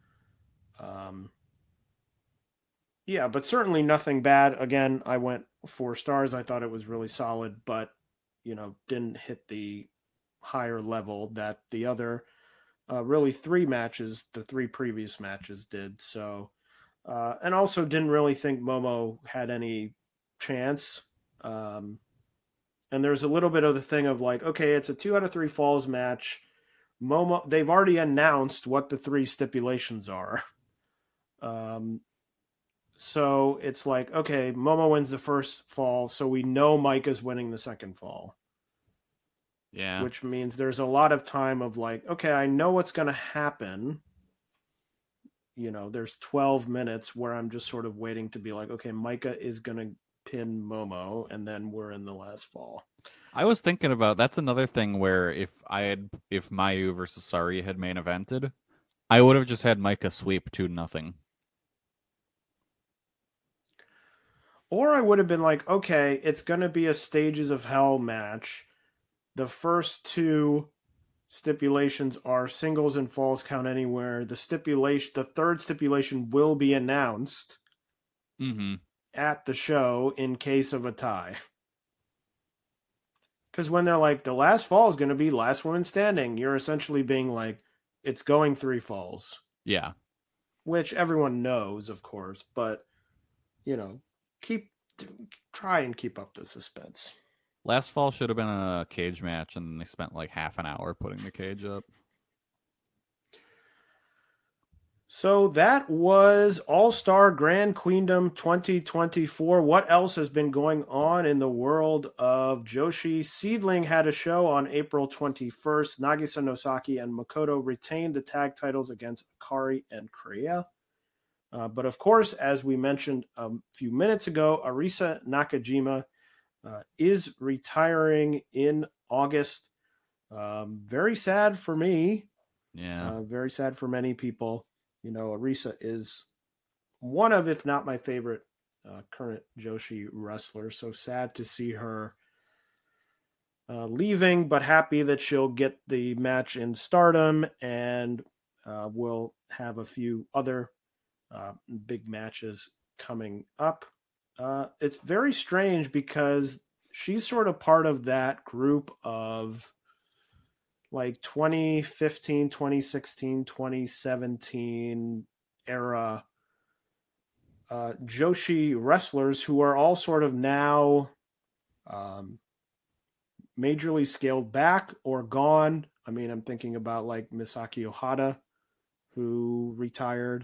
Yeah, but certainly nothing bad. Again, I went 4 stars. I thought it was really solid, but didn't hit the higher level that the other really 3 matches, the 3 previous matches did. So, and also didn't really think Momo had any chance. And there's a little bit of the thing of like, okay, it's a 2 out of 3 falls match. Momo, they've already announced what the 3 stipulations are. So it's like, okay, Momo wins the first fall, so we know Maika's winning the second fall. Yeah. Which means there's a lot of time of like, okay, I know what's going to happen. There's 12 minutes where I'm just sort of waiting to be like, okay, Maika is going to pin Momo, and then we're in the last fall. I was thinking about, that's another thing where if Mayu versus Sari had main evented, I would have just had Maika sweep 2-0. Or I would have been like, okay, it's going to be a Stages of Hell match. The first two stipulations are singles and falls count anywhere. The third stipulation will be announced at the show in case of a tie. Because when they're like, the last fall is going to be last woman standing, you're essentially being like, it's going 3 falls. Yeah. Which everyone knows, of course, but, try and keep up the suspense. Last fall should have been a cage match, and they spent like half an hour putting the cage up. So that was All-Star Grand Queendom 2024. What else has been going on in the world of Joshi? Seedling had a show on April 21st. Nagisa Nosaki and Makoto retained the tag titles against Akari and Krea. But of course, as we mentioned a few minutes ago, Arisa Nakajima is retiring in August. Very sad for me. Yeah. Very sad for many people. Arisa is one of, if not my favorite, current Joshi wrestler. So sad to see her leaving, but happy that she'll get the match in Stardom, and we'll have a few other big matches coming up. It's very strange because she's sort of part of that group of like 2015, 2016, 2017 era Joshi wrestlers who are all sort of now majorly scaled back or gone. I mean, I'm thinking about like Misaki Ohata, who retired.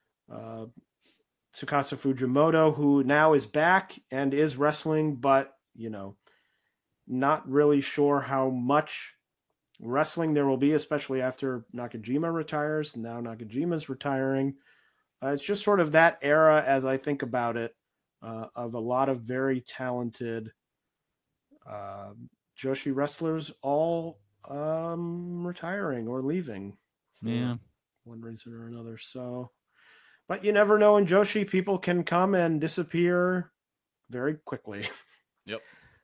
Tsukasa Fujimoto, who now is back and is wrestling, but, not really sure how much wrestling there will be, especially after Nakajima retires. Now Nakajima's retiring. It's just sort of that era, as I think about it, of a lot of very talented Joshi wrestlers all retiring or leaving for one reason or another. So, but you never know in Joshi, people can come and disappear very quickly. Yep.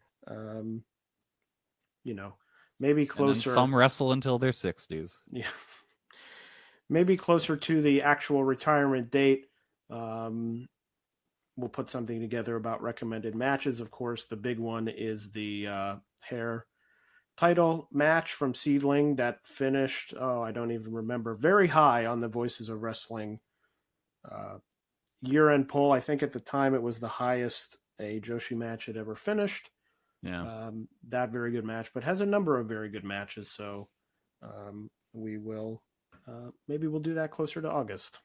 Maybe closer. Some wrestle until their 60s. Yeah. Maybe closer to the actual retirement date. We'll put something together about recommended matches. Of course, the big one is the hair title match from Seedling that finished, I don't even remember, very high on the Voices of Wrestling year-end poll. I think at the time it was the highest a Joshi match had ever finished. Yeah. That very good match, but has a number of very good matches. So we will, maybe we'll do that closer to August.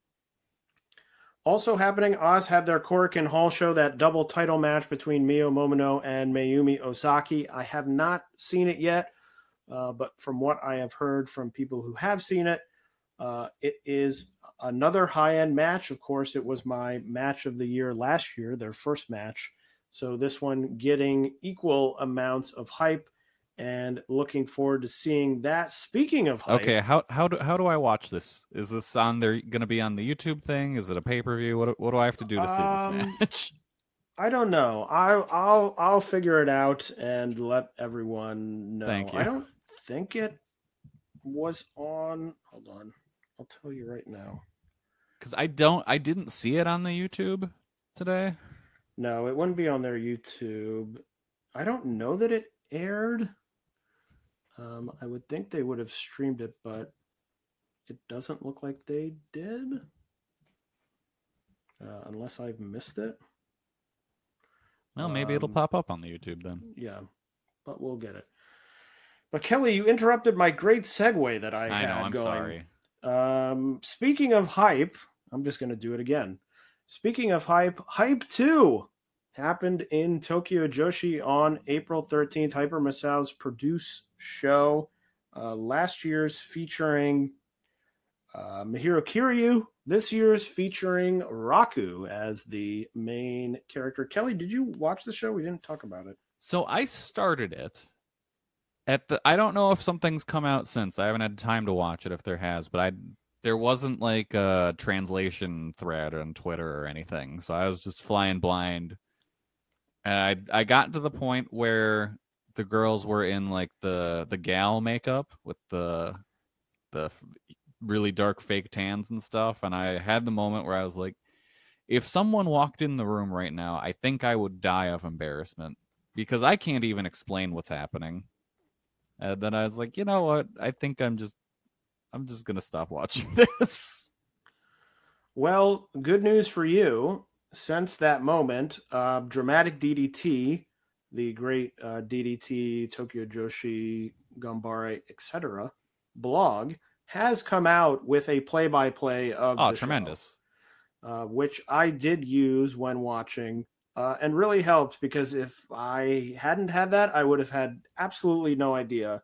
Also happening, Oz had their Korakuen Hall show, that double title match between Mio Momono and Mayumi Ozaki. I have not seen it yet, but from what I have heard from people who have seen it, it is another high-end match. Of course, it was my match of the year last year, their first match. So this one getting equal amounts of hype, and looking forward to seeing that. Speaking of hype, okay, how do I watch this? Is this on there going to be on the YouTube thing? Is it a pay-per-view? What do I have to do to see this match? I don't know. I'll figure it out and let everyone know. Thank you. I don't think it was on. Hold on, I'll tell you right now. Because I didn't see it on the YouTube today. No, it wouldn't be on their YouTube. I don't know that it aired. I would think they would have streamed it, but it doesn't look like they did. Unless I've missed it. Well, maybe it'll pop up on the YouTube then. Yeah, but we'll get it. But Kelly, you interrupted my great segue that I had know, I'm going. sorry. Speaking of hype, I'm just going to do it again. Speaking of hype, Hype 2 happened in Tokyo Joshi on April 13th. Hyper Masao's Produce show. Last year's featuring Mahiro Kiryu. This year's featuring Raku as the main character. Kelly, did you watch the show? We didn't talk about it. So I started it. I don't know if something's come out since. I haven't had time to watch it if there has, but I There wasn't like a translation thread on Twitter or anything, so I was just flying blind. And I got to the point where the girls were in like the gal makeup with the really dark fake tans and stuff, and I had the moment where I was like, if someone walked in the room right now, I think I would die of embarrassment because I can't even explain what's happening. And then I was like, you know what? I think I'm just gonna stop watching this. Well, good news for you. Since that moment, Dramatic DDT, the great DDT, Tokyo Joshi, Gambare, etc. blog, has come out with a play-by-play of the tremendous show, which I did use when watching, and really helped because if I hadn't had that, I would have had absolutely no idea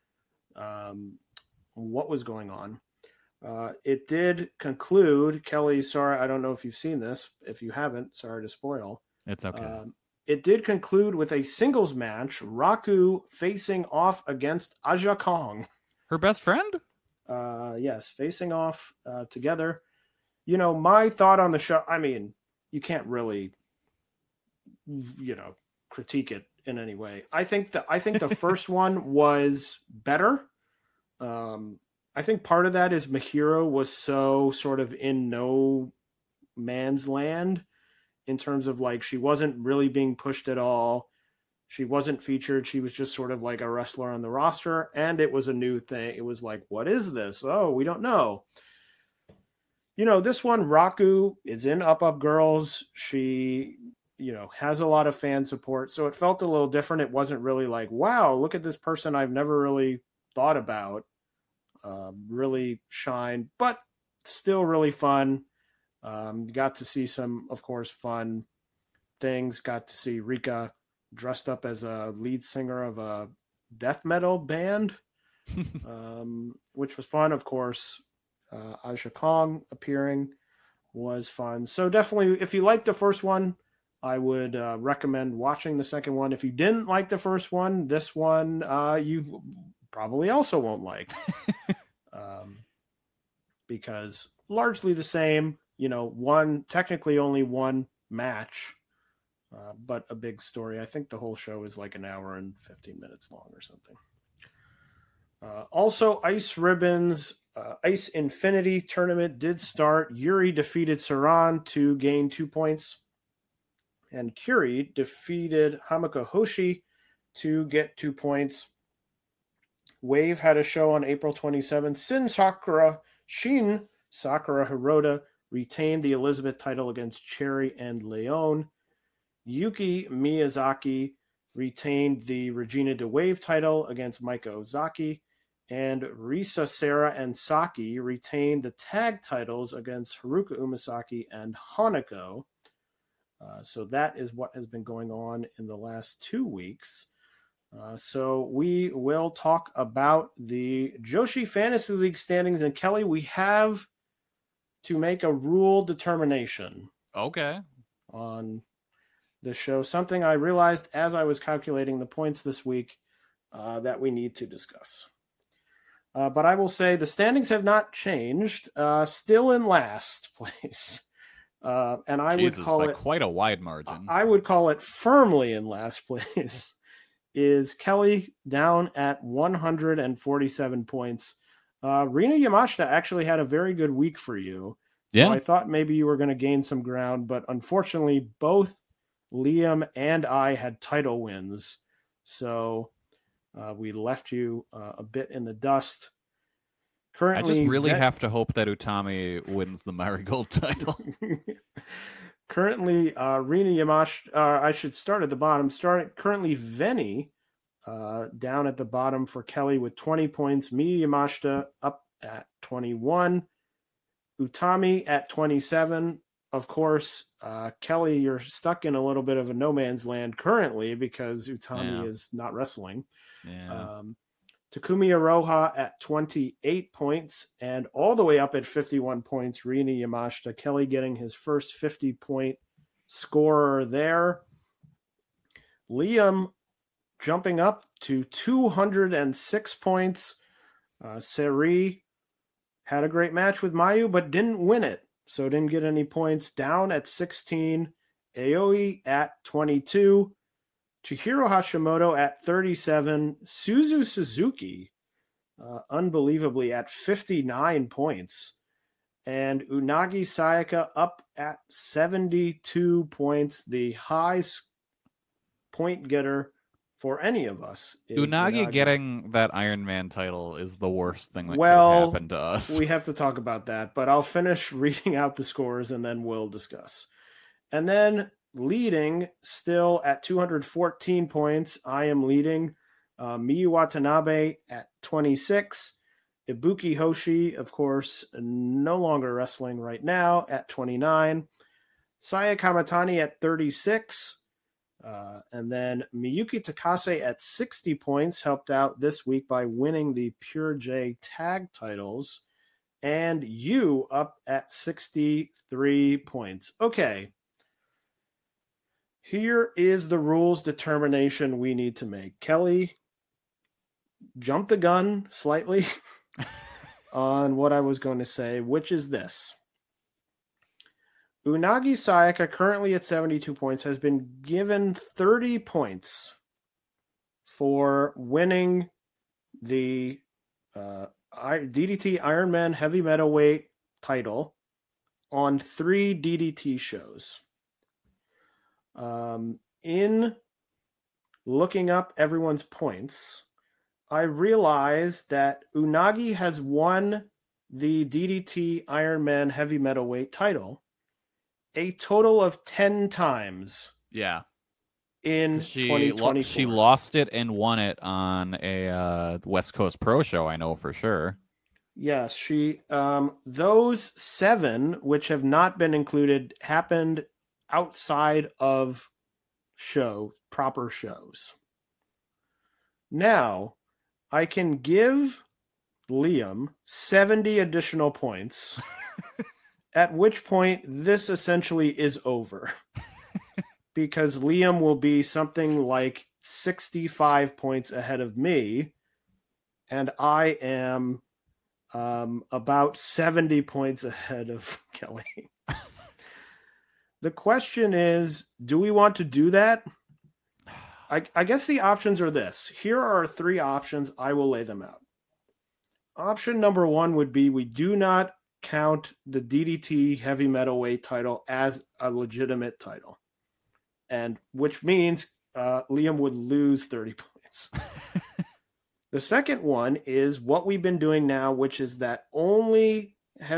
what was going on. It did conclude, Kelly, sorry, I don't know if you've seen this. If you haven't, sorry to spoil. It's okay. It did conclude with a singles match, Raku facing off against Aja Kong. Her best friend? Yes, facing off together. You know, my thought on the show, I mean, you can't really, critique it in any way. I think the first one was better. I think part of that is Mahiro was so sort of in no man's land in terms of like she wasn't really being pushed at all. She wasn't featured. She was just sort of like a wrestler on the roster, and it was a new thing. It was like, what is this? Oh, we don't know. You know, this one, Raku is in Up Girls. She, has a lot of fan support, so it felt a little different. It wasn't really like, wow, look at this person I've never really thought about. Really shine, but still really fun. Got to see some, of course, fun things. Got to see Rika dressed up as a lead singer of a death metal band, which was fun. Of course, Aja Kong appearing was fun. So definitely, if you liked the first one, I would recommend watching the second one. If you didn't like the first one, this one you probably also won't like. Because largely the same, technically only one match, but a big story. I think the whole show is like an hour and 15 minutes long or something. Also, Ice Ribbons, Ice Infinity tournament did start. Yuri defeated Saran to gain 2 points, and Curie defeated Hamako Hoshi to get 2 points. Wave had a show on April 27th. Shin Sakura Hirota retained the Elizabeth title against Cherry and Leon. Yuki Miyazaki retained the Regina de Wave title against Maika Ozaki. And Risa, Sarah, and Saki retained the tag titles against Haruka Umasaki and Hanako. So that is what has been going on in the last 2 weeks. So we will talk about the Joshi Fantasy League standings. And Kelly, we have to make a rule determination. Okay. On the show. Something I realized as I was calculating the points this week that we need to discuss. But I will say the standings have not changed. Still in last place. And I would call it quite a wide margin. I would call it firmly in last place. Is Kelly down at 147 points. Rina Yamashita actually had a very good week for you. So yeah. I thought maybe you were going to gain some ground, but unfortunately both Liam and I had title wins. So we left you a bit in the dust. Currently, I just really have to hope that Utami wins the Marigold title. Currently, Rina Yamashita, I should start at the bottom. Currently, Veni down at the bottom for Kelly with 20 points. Miyu Yamashita up at 21. Utami at 27. Of course, Kelly, you're stuck in a little bit of a no man's land currently because Utami is not wrestling. Yeah. Takumi Aroha at 28 points and all the way up at 51 points, Rina Yamashita. Kelly getting his first 50-point scorer there. Liam jumping up to 206 points. Seri had a great match with Mayu, but didn't win it. So didn't get any points. Down at 16. Aoi at 22. Chihiro Hashimoto at 37. Suzu Suzuki, unbelievably, at 59 points. And Unagi Sayaka up at 72 points, the highest point getter for any of us. Unagi getting that Iron Man title is the worst thing that could happen to us. We have to talk about that, but I'll finish reading out the scores and then we'll discuss. And then leading still at 214 points, I am leading Miyu Watanabe at 26. Ibuki Hoshi, of course, no longer wrestling right now, at 29. Saya Kamatani at 36. And then Miyuki Takase at 60 points, helped out this week by winning the Pure J tag titles. And you up at 63 points. Okay. Here is the rules determination we need to make. Kelly, jump the gun slightly on what I was going to say, which is this. Unagi Sayaka, currently at 72 points, has been given 30 points for winning the DDT Ironman Heavy Metalweight title on 3 DDT shows. In looking up everyone's points, I realized that Unagi has won the DDT Ironman Heavy Metalweight title a total of 10 times. Yeah. In 2024. She lost it and won it on a West Coast Pro show, I know for sure. Yes, she those 7 which have not been included happened outside of proper shows. Now, I can give Liam 70 additional points, at which point this essentially is over. Because Liam will be something like 65 points ahead of me, and I am about 70 points ahead of Kelly. The question is, do we want to do that? I guess the options are this. Here are 3 options. I will lay them out. Option number 1 would be we do not count the DDT Heavy Metalweight title as a legitimate title, and which means Liam would lose 30 points. The second one is what we've been doing now, which is that only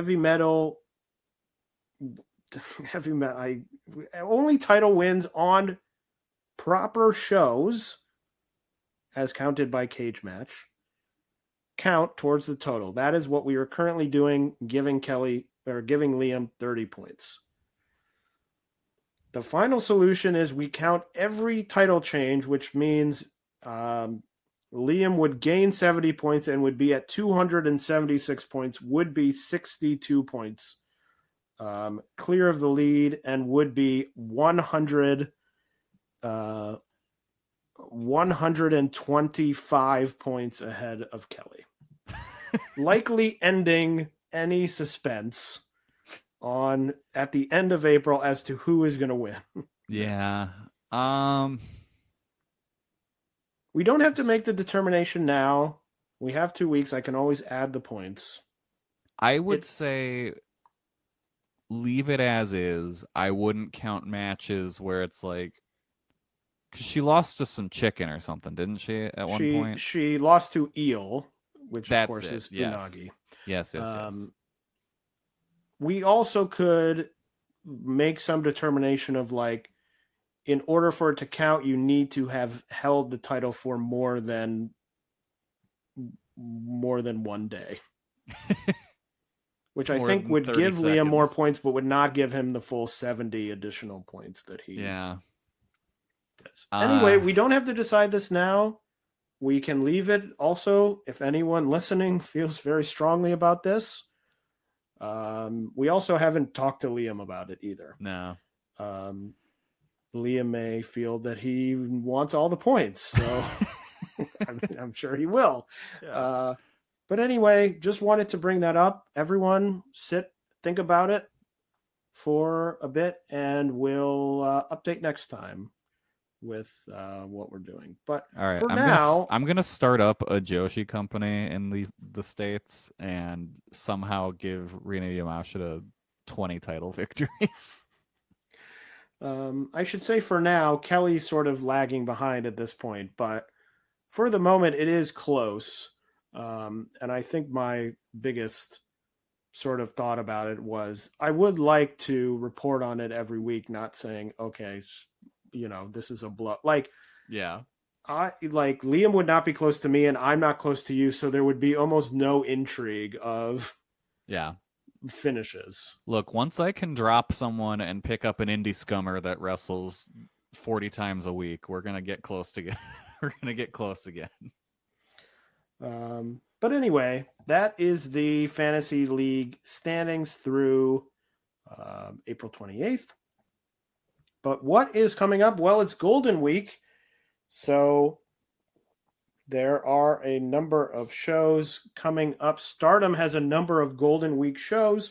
only title wins on proper shows, as counted by Cage Match, count towards the total. That is what we are currently doing, giving Liam 30 points. The final solution is we count every title change, which means Liam would gain 70 points and would be at 276 points, would be 62 points clear of the lead, and would be 125 points ahead of Kelly. Likely ending any suspense at the end of April as to who is going to win. Yeah. We don't have to make the determination now. We have 2 weeks. I can always add the points. I would say leave it as is. I wouldn't count matches where it's like, because she lost to some chicken or something, didn't she? At one point, she lost to Eel, which That's of course is Unagi. Yes. We also could make some determination of like, in order for it to count, you need to have held the title for more than 1 day. Which I think would give Liam more points, but would not give him the full 70 additional points that he gets. Anyway, we don't have to decide this now. We can leave it also if anyone listening feels very strongly about this. We also haven't talked to Liam about it either. No. Liam may feel that he wants all the points, so I'm sure he will. Yeah. But anyway, just wanted to bring that up. Everyone think about it for a bit, and we'll update next time with what we're doing. But all right, for I'm gonna start up a Joshi company in the States and somehow give Rina Yamashita 20 title victories. I should say for now, Kelly's sort of lagging behind at this point, but for the moment, it is close. And I think my biggest sort of thought about it was I would like to report on it every week, not saying, okay, this is a blow. Like, yeah, Liam would not be close to me and I'm not close to you. So there would be almost no intrigue of finishes. Look, once I can drop someone and pick up an indie scummer that wrestles 40 times a week, we're going to get close together. We're going to get close again. But anyway, that is the Fantasy League standings through April 28th. But what is coming up? Well, it's Golden Week. So there are a number of shows coming up. Stardom has a number of Golden Week shows.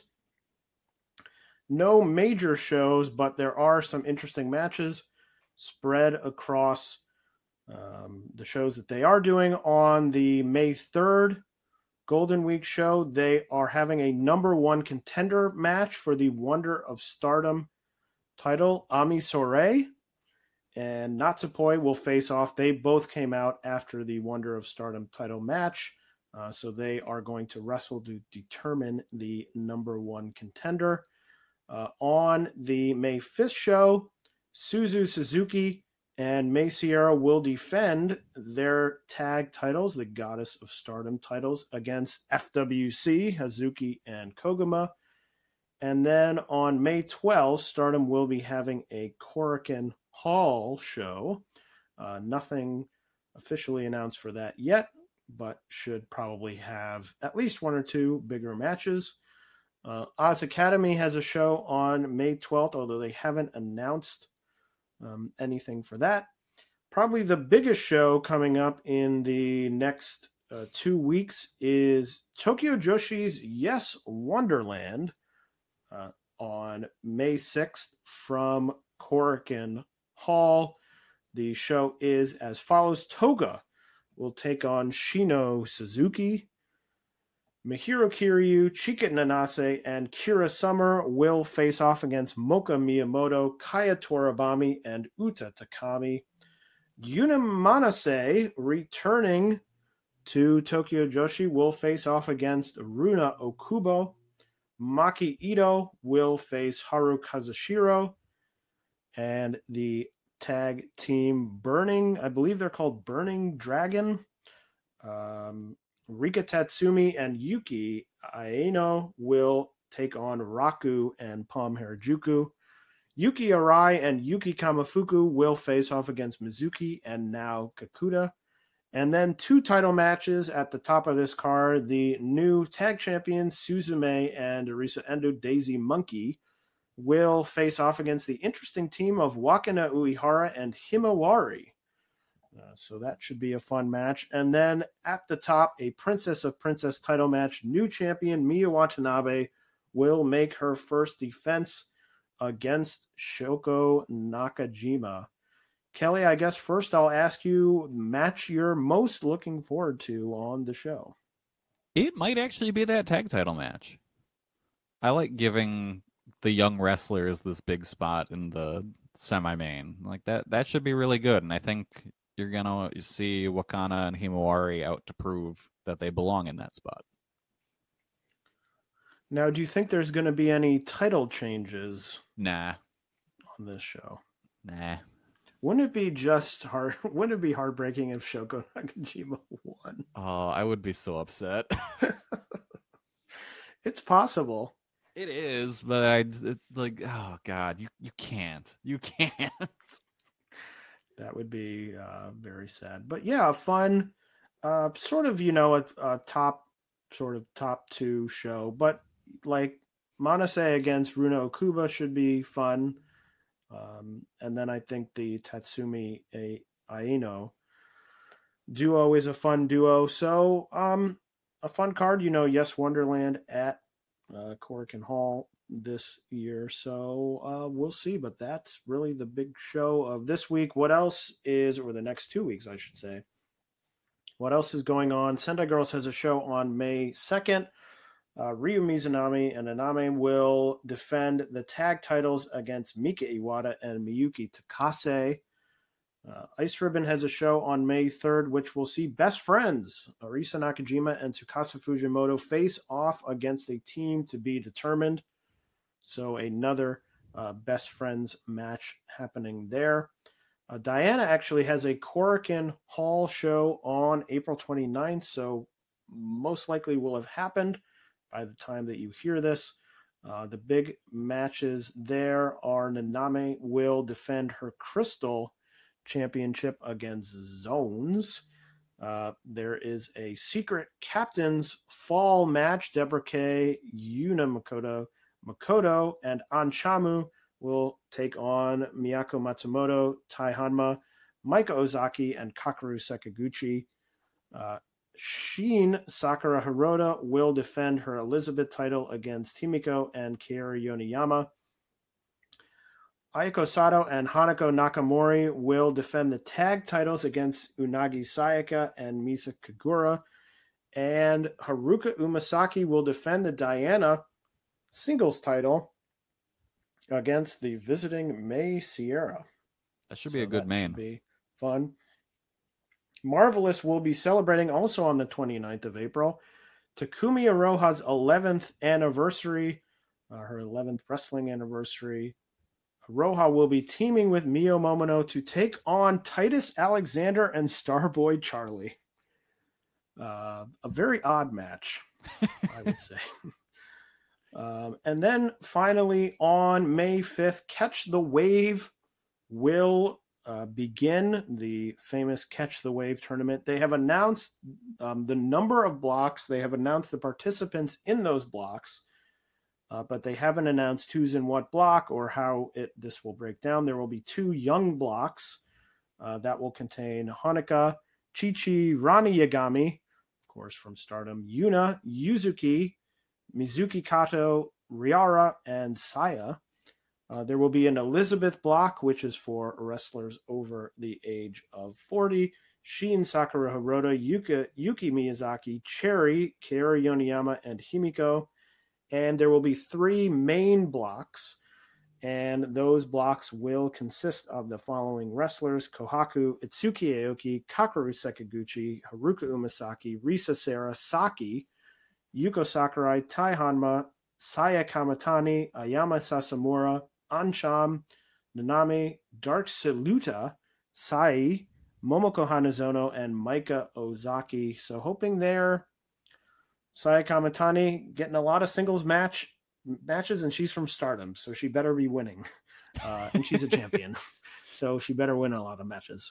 No major shows, but there are some interesting matches spread across the shows that they are doing. On the May 3rd Golden Week show, they are having a number one contender match for the Wonder of Stardom title. Ami Sourei and Natsupoi will face off. They both came out after the Wonder of Stardom title match, so they are going to wrestle to determine the number one contender. On the May 5th show, Suzu Suzuki and Mai Sierra will defend their tag titles, the Goddess of Stardom titles, against FWC, Hazuki and Koguma. And then on May 12th, Stardom will be having a Korakuen Hall show. Nothing officially announced for that yet, but should probably have at least one or two bigger matches. Oz Academy has a show on May 12th, although they haven't announced anything for that. Probably the biggest show coming up in the next 2 weeks is Tokyo Joshi's Yes Wonderland on May 6th from Korakuen Hall. The show is as follows. Toga will take on Shino Suzuki. Mihiro Kiryu, Chika Nanase, and Kira Summer will face off against Moka Miyamoto, Kaya Toribami, and Uta Takami. Yuna Manase, returning to Tokyo Joshi, will face off against Runa Okubo. Maki Ito will face Haru Kazushiro. And the tag team I believe they're called Burning Dragon. Rika Tatsumi and Yuki Aino will take on Raku and Palm Harajuku. Yuki Arai and Yuki Kamafuku will face off against Mizuki and Nao Kakuta. And then two title matches at the top of this card. The new tag champions Suzume and Arisa Endo Daisy Monkey will face off against the interesting team of Wakana Uehara and Himawari. So that should be a fun match. And then at the top, a Princess of Princess title match. New champion Miya Watanabe will make her first defense against Shoko Nakajima. Kelly, I guess first I'll ask you, match you're most looking forward to on the show. It might actually be that tag title match. I like giving the young wrestlers this big spot in the semi-main. Like that should be really good. And I think you're going to see Wakana and Himawari out to prove that they belong in that spot. Now, do you think there's going to be any title changes? Nah. On this show? Nah. Wouldn't it be Wouldn't it be heartbreaking if Shoko Nakajima won? Oh, I would be so upset. It's possible. It is, but oh God, you can't. You can't. That would be very sad. But yeah, a fun, sort of, a top two show. But like Manase against Runa Okuba should be fun. And then I think the Tatsumi Aino duo is a fun duo. So a fun card. Yes, Wonderland at Korakuen Hall this year. So we'll see. But that's really the big show of this week. What else is, or the next 2 weeks, I should say. What else is going on? Sendai Girls has a show on May 2nd. Ryu Mizunami and Aname will defend the tag titles against Mika Iwata and Miyuki Takase. Ice Ribbon has a show on May 3rd, which will see best friends Arisa Nakajima and Tsukasa Fujimoto face off against a team to be determined. So another best friends match happening there. Diana actually has a Korakuen Hall show on April 29th, so most likely will have happened by the time that you hear this. The big matches there are Naname will defend her Crystal Championship against Zones. There is a secret captain's fall match. Deborah Kay, Yuna Makoto, and Anshamu will take on Miyako Matsumoto, Tai Hanma, Maika Ozaki, and Kakeru Sekiguchi. Shin Sakura Hirota will defend her Elizabeth title against Himiko and Kaori Yoneyama. Ayako Sato and Hanako Nakamori will defend the tag titles against Unagi Sayaka and Misa Kagura. And Haruka Umasaki will defend the Diana singles title against the visiting May Sierra. That should be a good main. Should be fun. Marvelous will be celebrating also on the 29th of April. Takumi Aroha's 11th anniversary, her 11th wrestling anniversary. Aroha will be teaming with Mio Momono to take on Titus Alexander and Starboy Charlie. A very odd match, I would say. And then finally on May 5th, Catch the Wave will begin the famous Catch the Wave tournament. They have announced the number of blocks. They have announced the participants in those blocks, but they haven't announced who's in what block or how this will break down. There will be 2 young blocks that will contain Hanukkah, Chi-Chi, Rani Yagami, of course from Stardom, Yuna, Yuzuki, Mizuki Kato, Riara, and Saya. There will be an Elizabeth block, which is for wrestlers over the age of 40. Shin Sakura Hirota, Yuki Miyazaki, Cherry, Kaori Yoneyama, and Himiko. And there will be 3 main blocks. And those blocks will consist of the following wrestlers: Kohaku, Itsuki Aoki, Kakeru Sekiguchi, Haruka Umasaki, Risa Sera, Saki, Yuko Sakurai, Tai Hanma, Saya Kamatani, Ayama Sasamura, Ansham, Nanami, Dark Saluta, Sai, Momoko Hanazono, and Maika Ozaki. So hoping there, Saya Kamatani getting a lot of singles matches, and she's from Stardom, so she better be winning. And she's a champion, so she better win a lot of matches.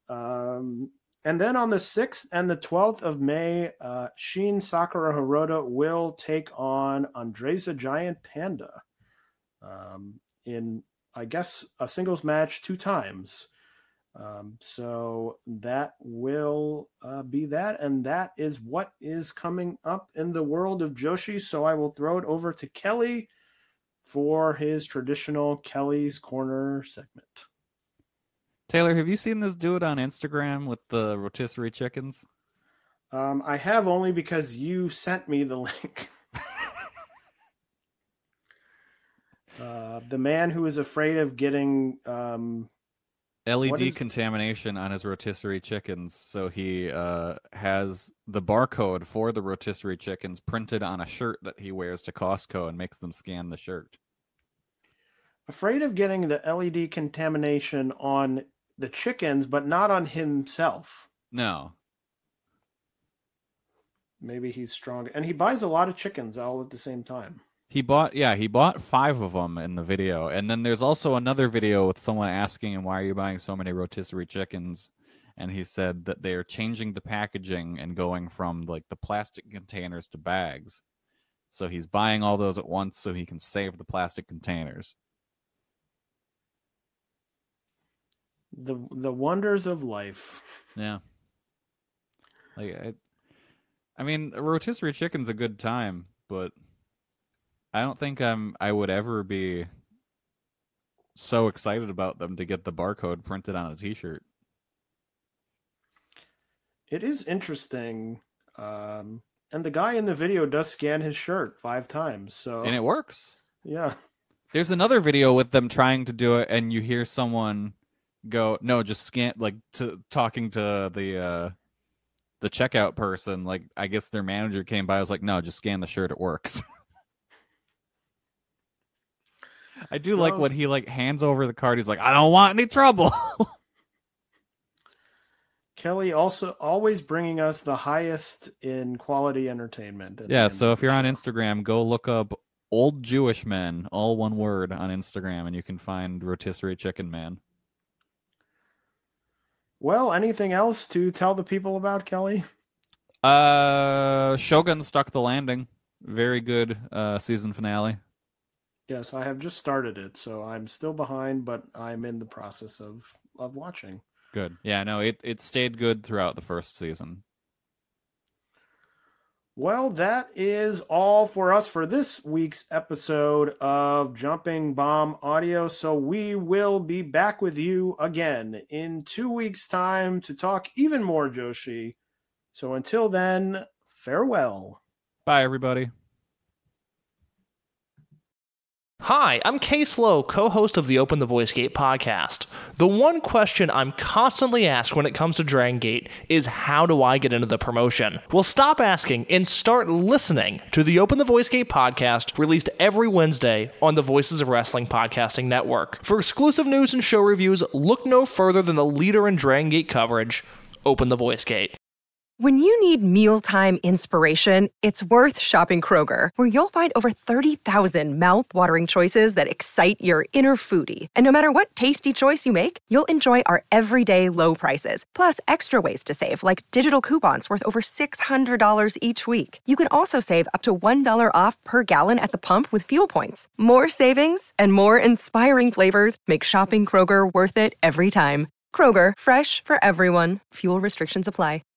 And then on the 6th and the 12th of May, Shin Sakura Hirota will take on Andreza Giant Panda in, I guess, a singles match 2 times. So that will be that. And that is what is coming up in the world of Joshi. So I will throw it over to Kelly for his traditional Kelly's Corner segment. Taylor, have you seen this dude on Instagram with the rotisserie chickens? I have, only because you sent me the link. The man who is afraid of getting LED contamination on his rotisserie chickens, so he has the barcode for the rotisserie chickens printed on a shirt that he wears to Costco and makes them scan the shirt. Afraid of getting the LED contamination on the chickens, but not on himself. No. Maybe he's strong. And he buys a lot of chickens all at the same time. He bought 5 of them in the video. And then there's also another video with someone asking him, why are you buying so many rotisserie chickens? And he said that they're changing the packaging and going from like the plastic containers to bags. So he's buying all those at once so he can save the plastic containers. The wonders of life. Yeah. Like I mean, a rotisserie chicken's a good time, but I don't think I would ever be so excited about them to get the barcode printed on a t-shirt. It is interesting. And the guy in the video does scan his shirt 5 times. So And it works. Yeah. There's another video with them trying to do it, and you hear someone go, no, just scan, like, talking to the checkout person. Like, I guess their manager came by. I was like, no, just scan the shirt. It works. I do like when he, like, hands over the card. He's like, I don't want any trouble. Kelly also always bringing us the highest in quality entertainment. Yeah, so if you're on Instagram, go look up Old Jewish Men, all one word, on Instagram, and you can find Rotisserie Chicken Man. Well, anything else to tell the people about, Kelly? Shogun Stuck the Landing. Very good season finale. Yes, I have just started it, so I'm still behind, but I'm in the process of watching. Good. Yeah, no, it stayed good throughout the first season. Well, that is all for us for this week's episode of Jumping Bomb Audio. So we will be back with you again in 2 weeks' time to talk even more Joshi. So until then, farewell. Bye, everybody. Hi, I'm Case Lowe, co-host of the Open the Voice Gate podcast. The one question I'm constantly asked when it comes to Dragon Gate is, how do I get into the promotion? Well, stop asking and start listening to the Open the Voice Gate podcast, released every Wednesday on the Voices of Wrestling Podcasting Network. For exclusive news and show reviews, look no further than the leader in Dragon Gate coverage, Open the Voice Gate. When you need mealtime inspiration, it's worth shopping Kroger, where you'll find over 30,000 mouth-watering choices that excite your inner foodie. And no matter what tasty choice you make, you'll enjoy our everyday low prices, plus extra ways to save, like digital coupons worth over $600 each week. You can also save up to $1 off per gallon at the pump with fuel points. More savings and more inspiring flavors make shopping Kroger worth it every time. Kroger, fresh for everyone. Fuel restrictions apply.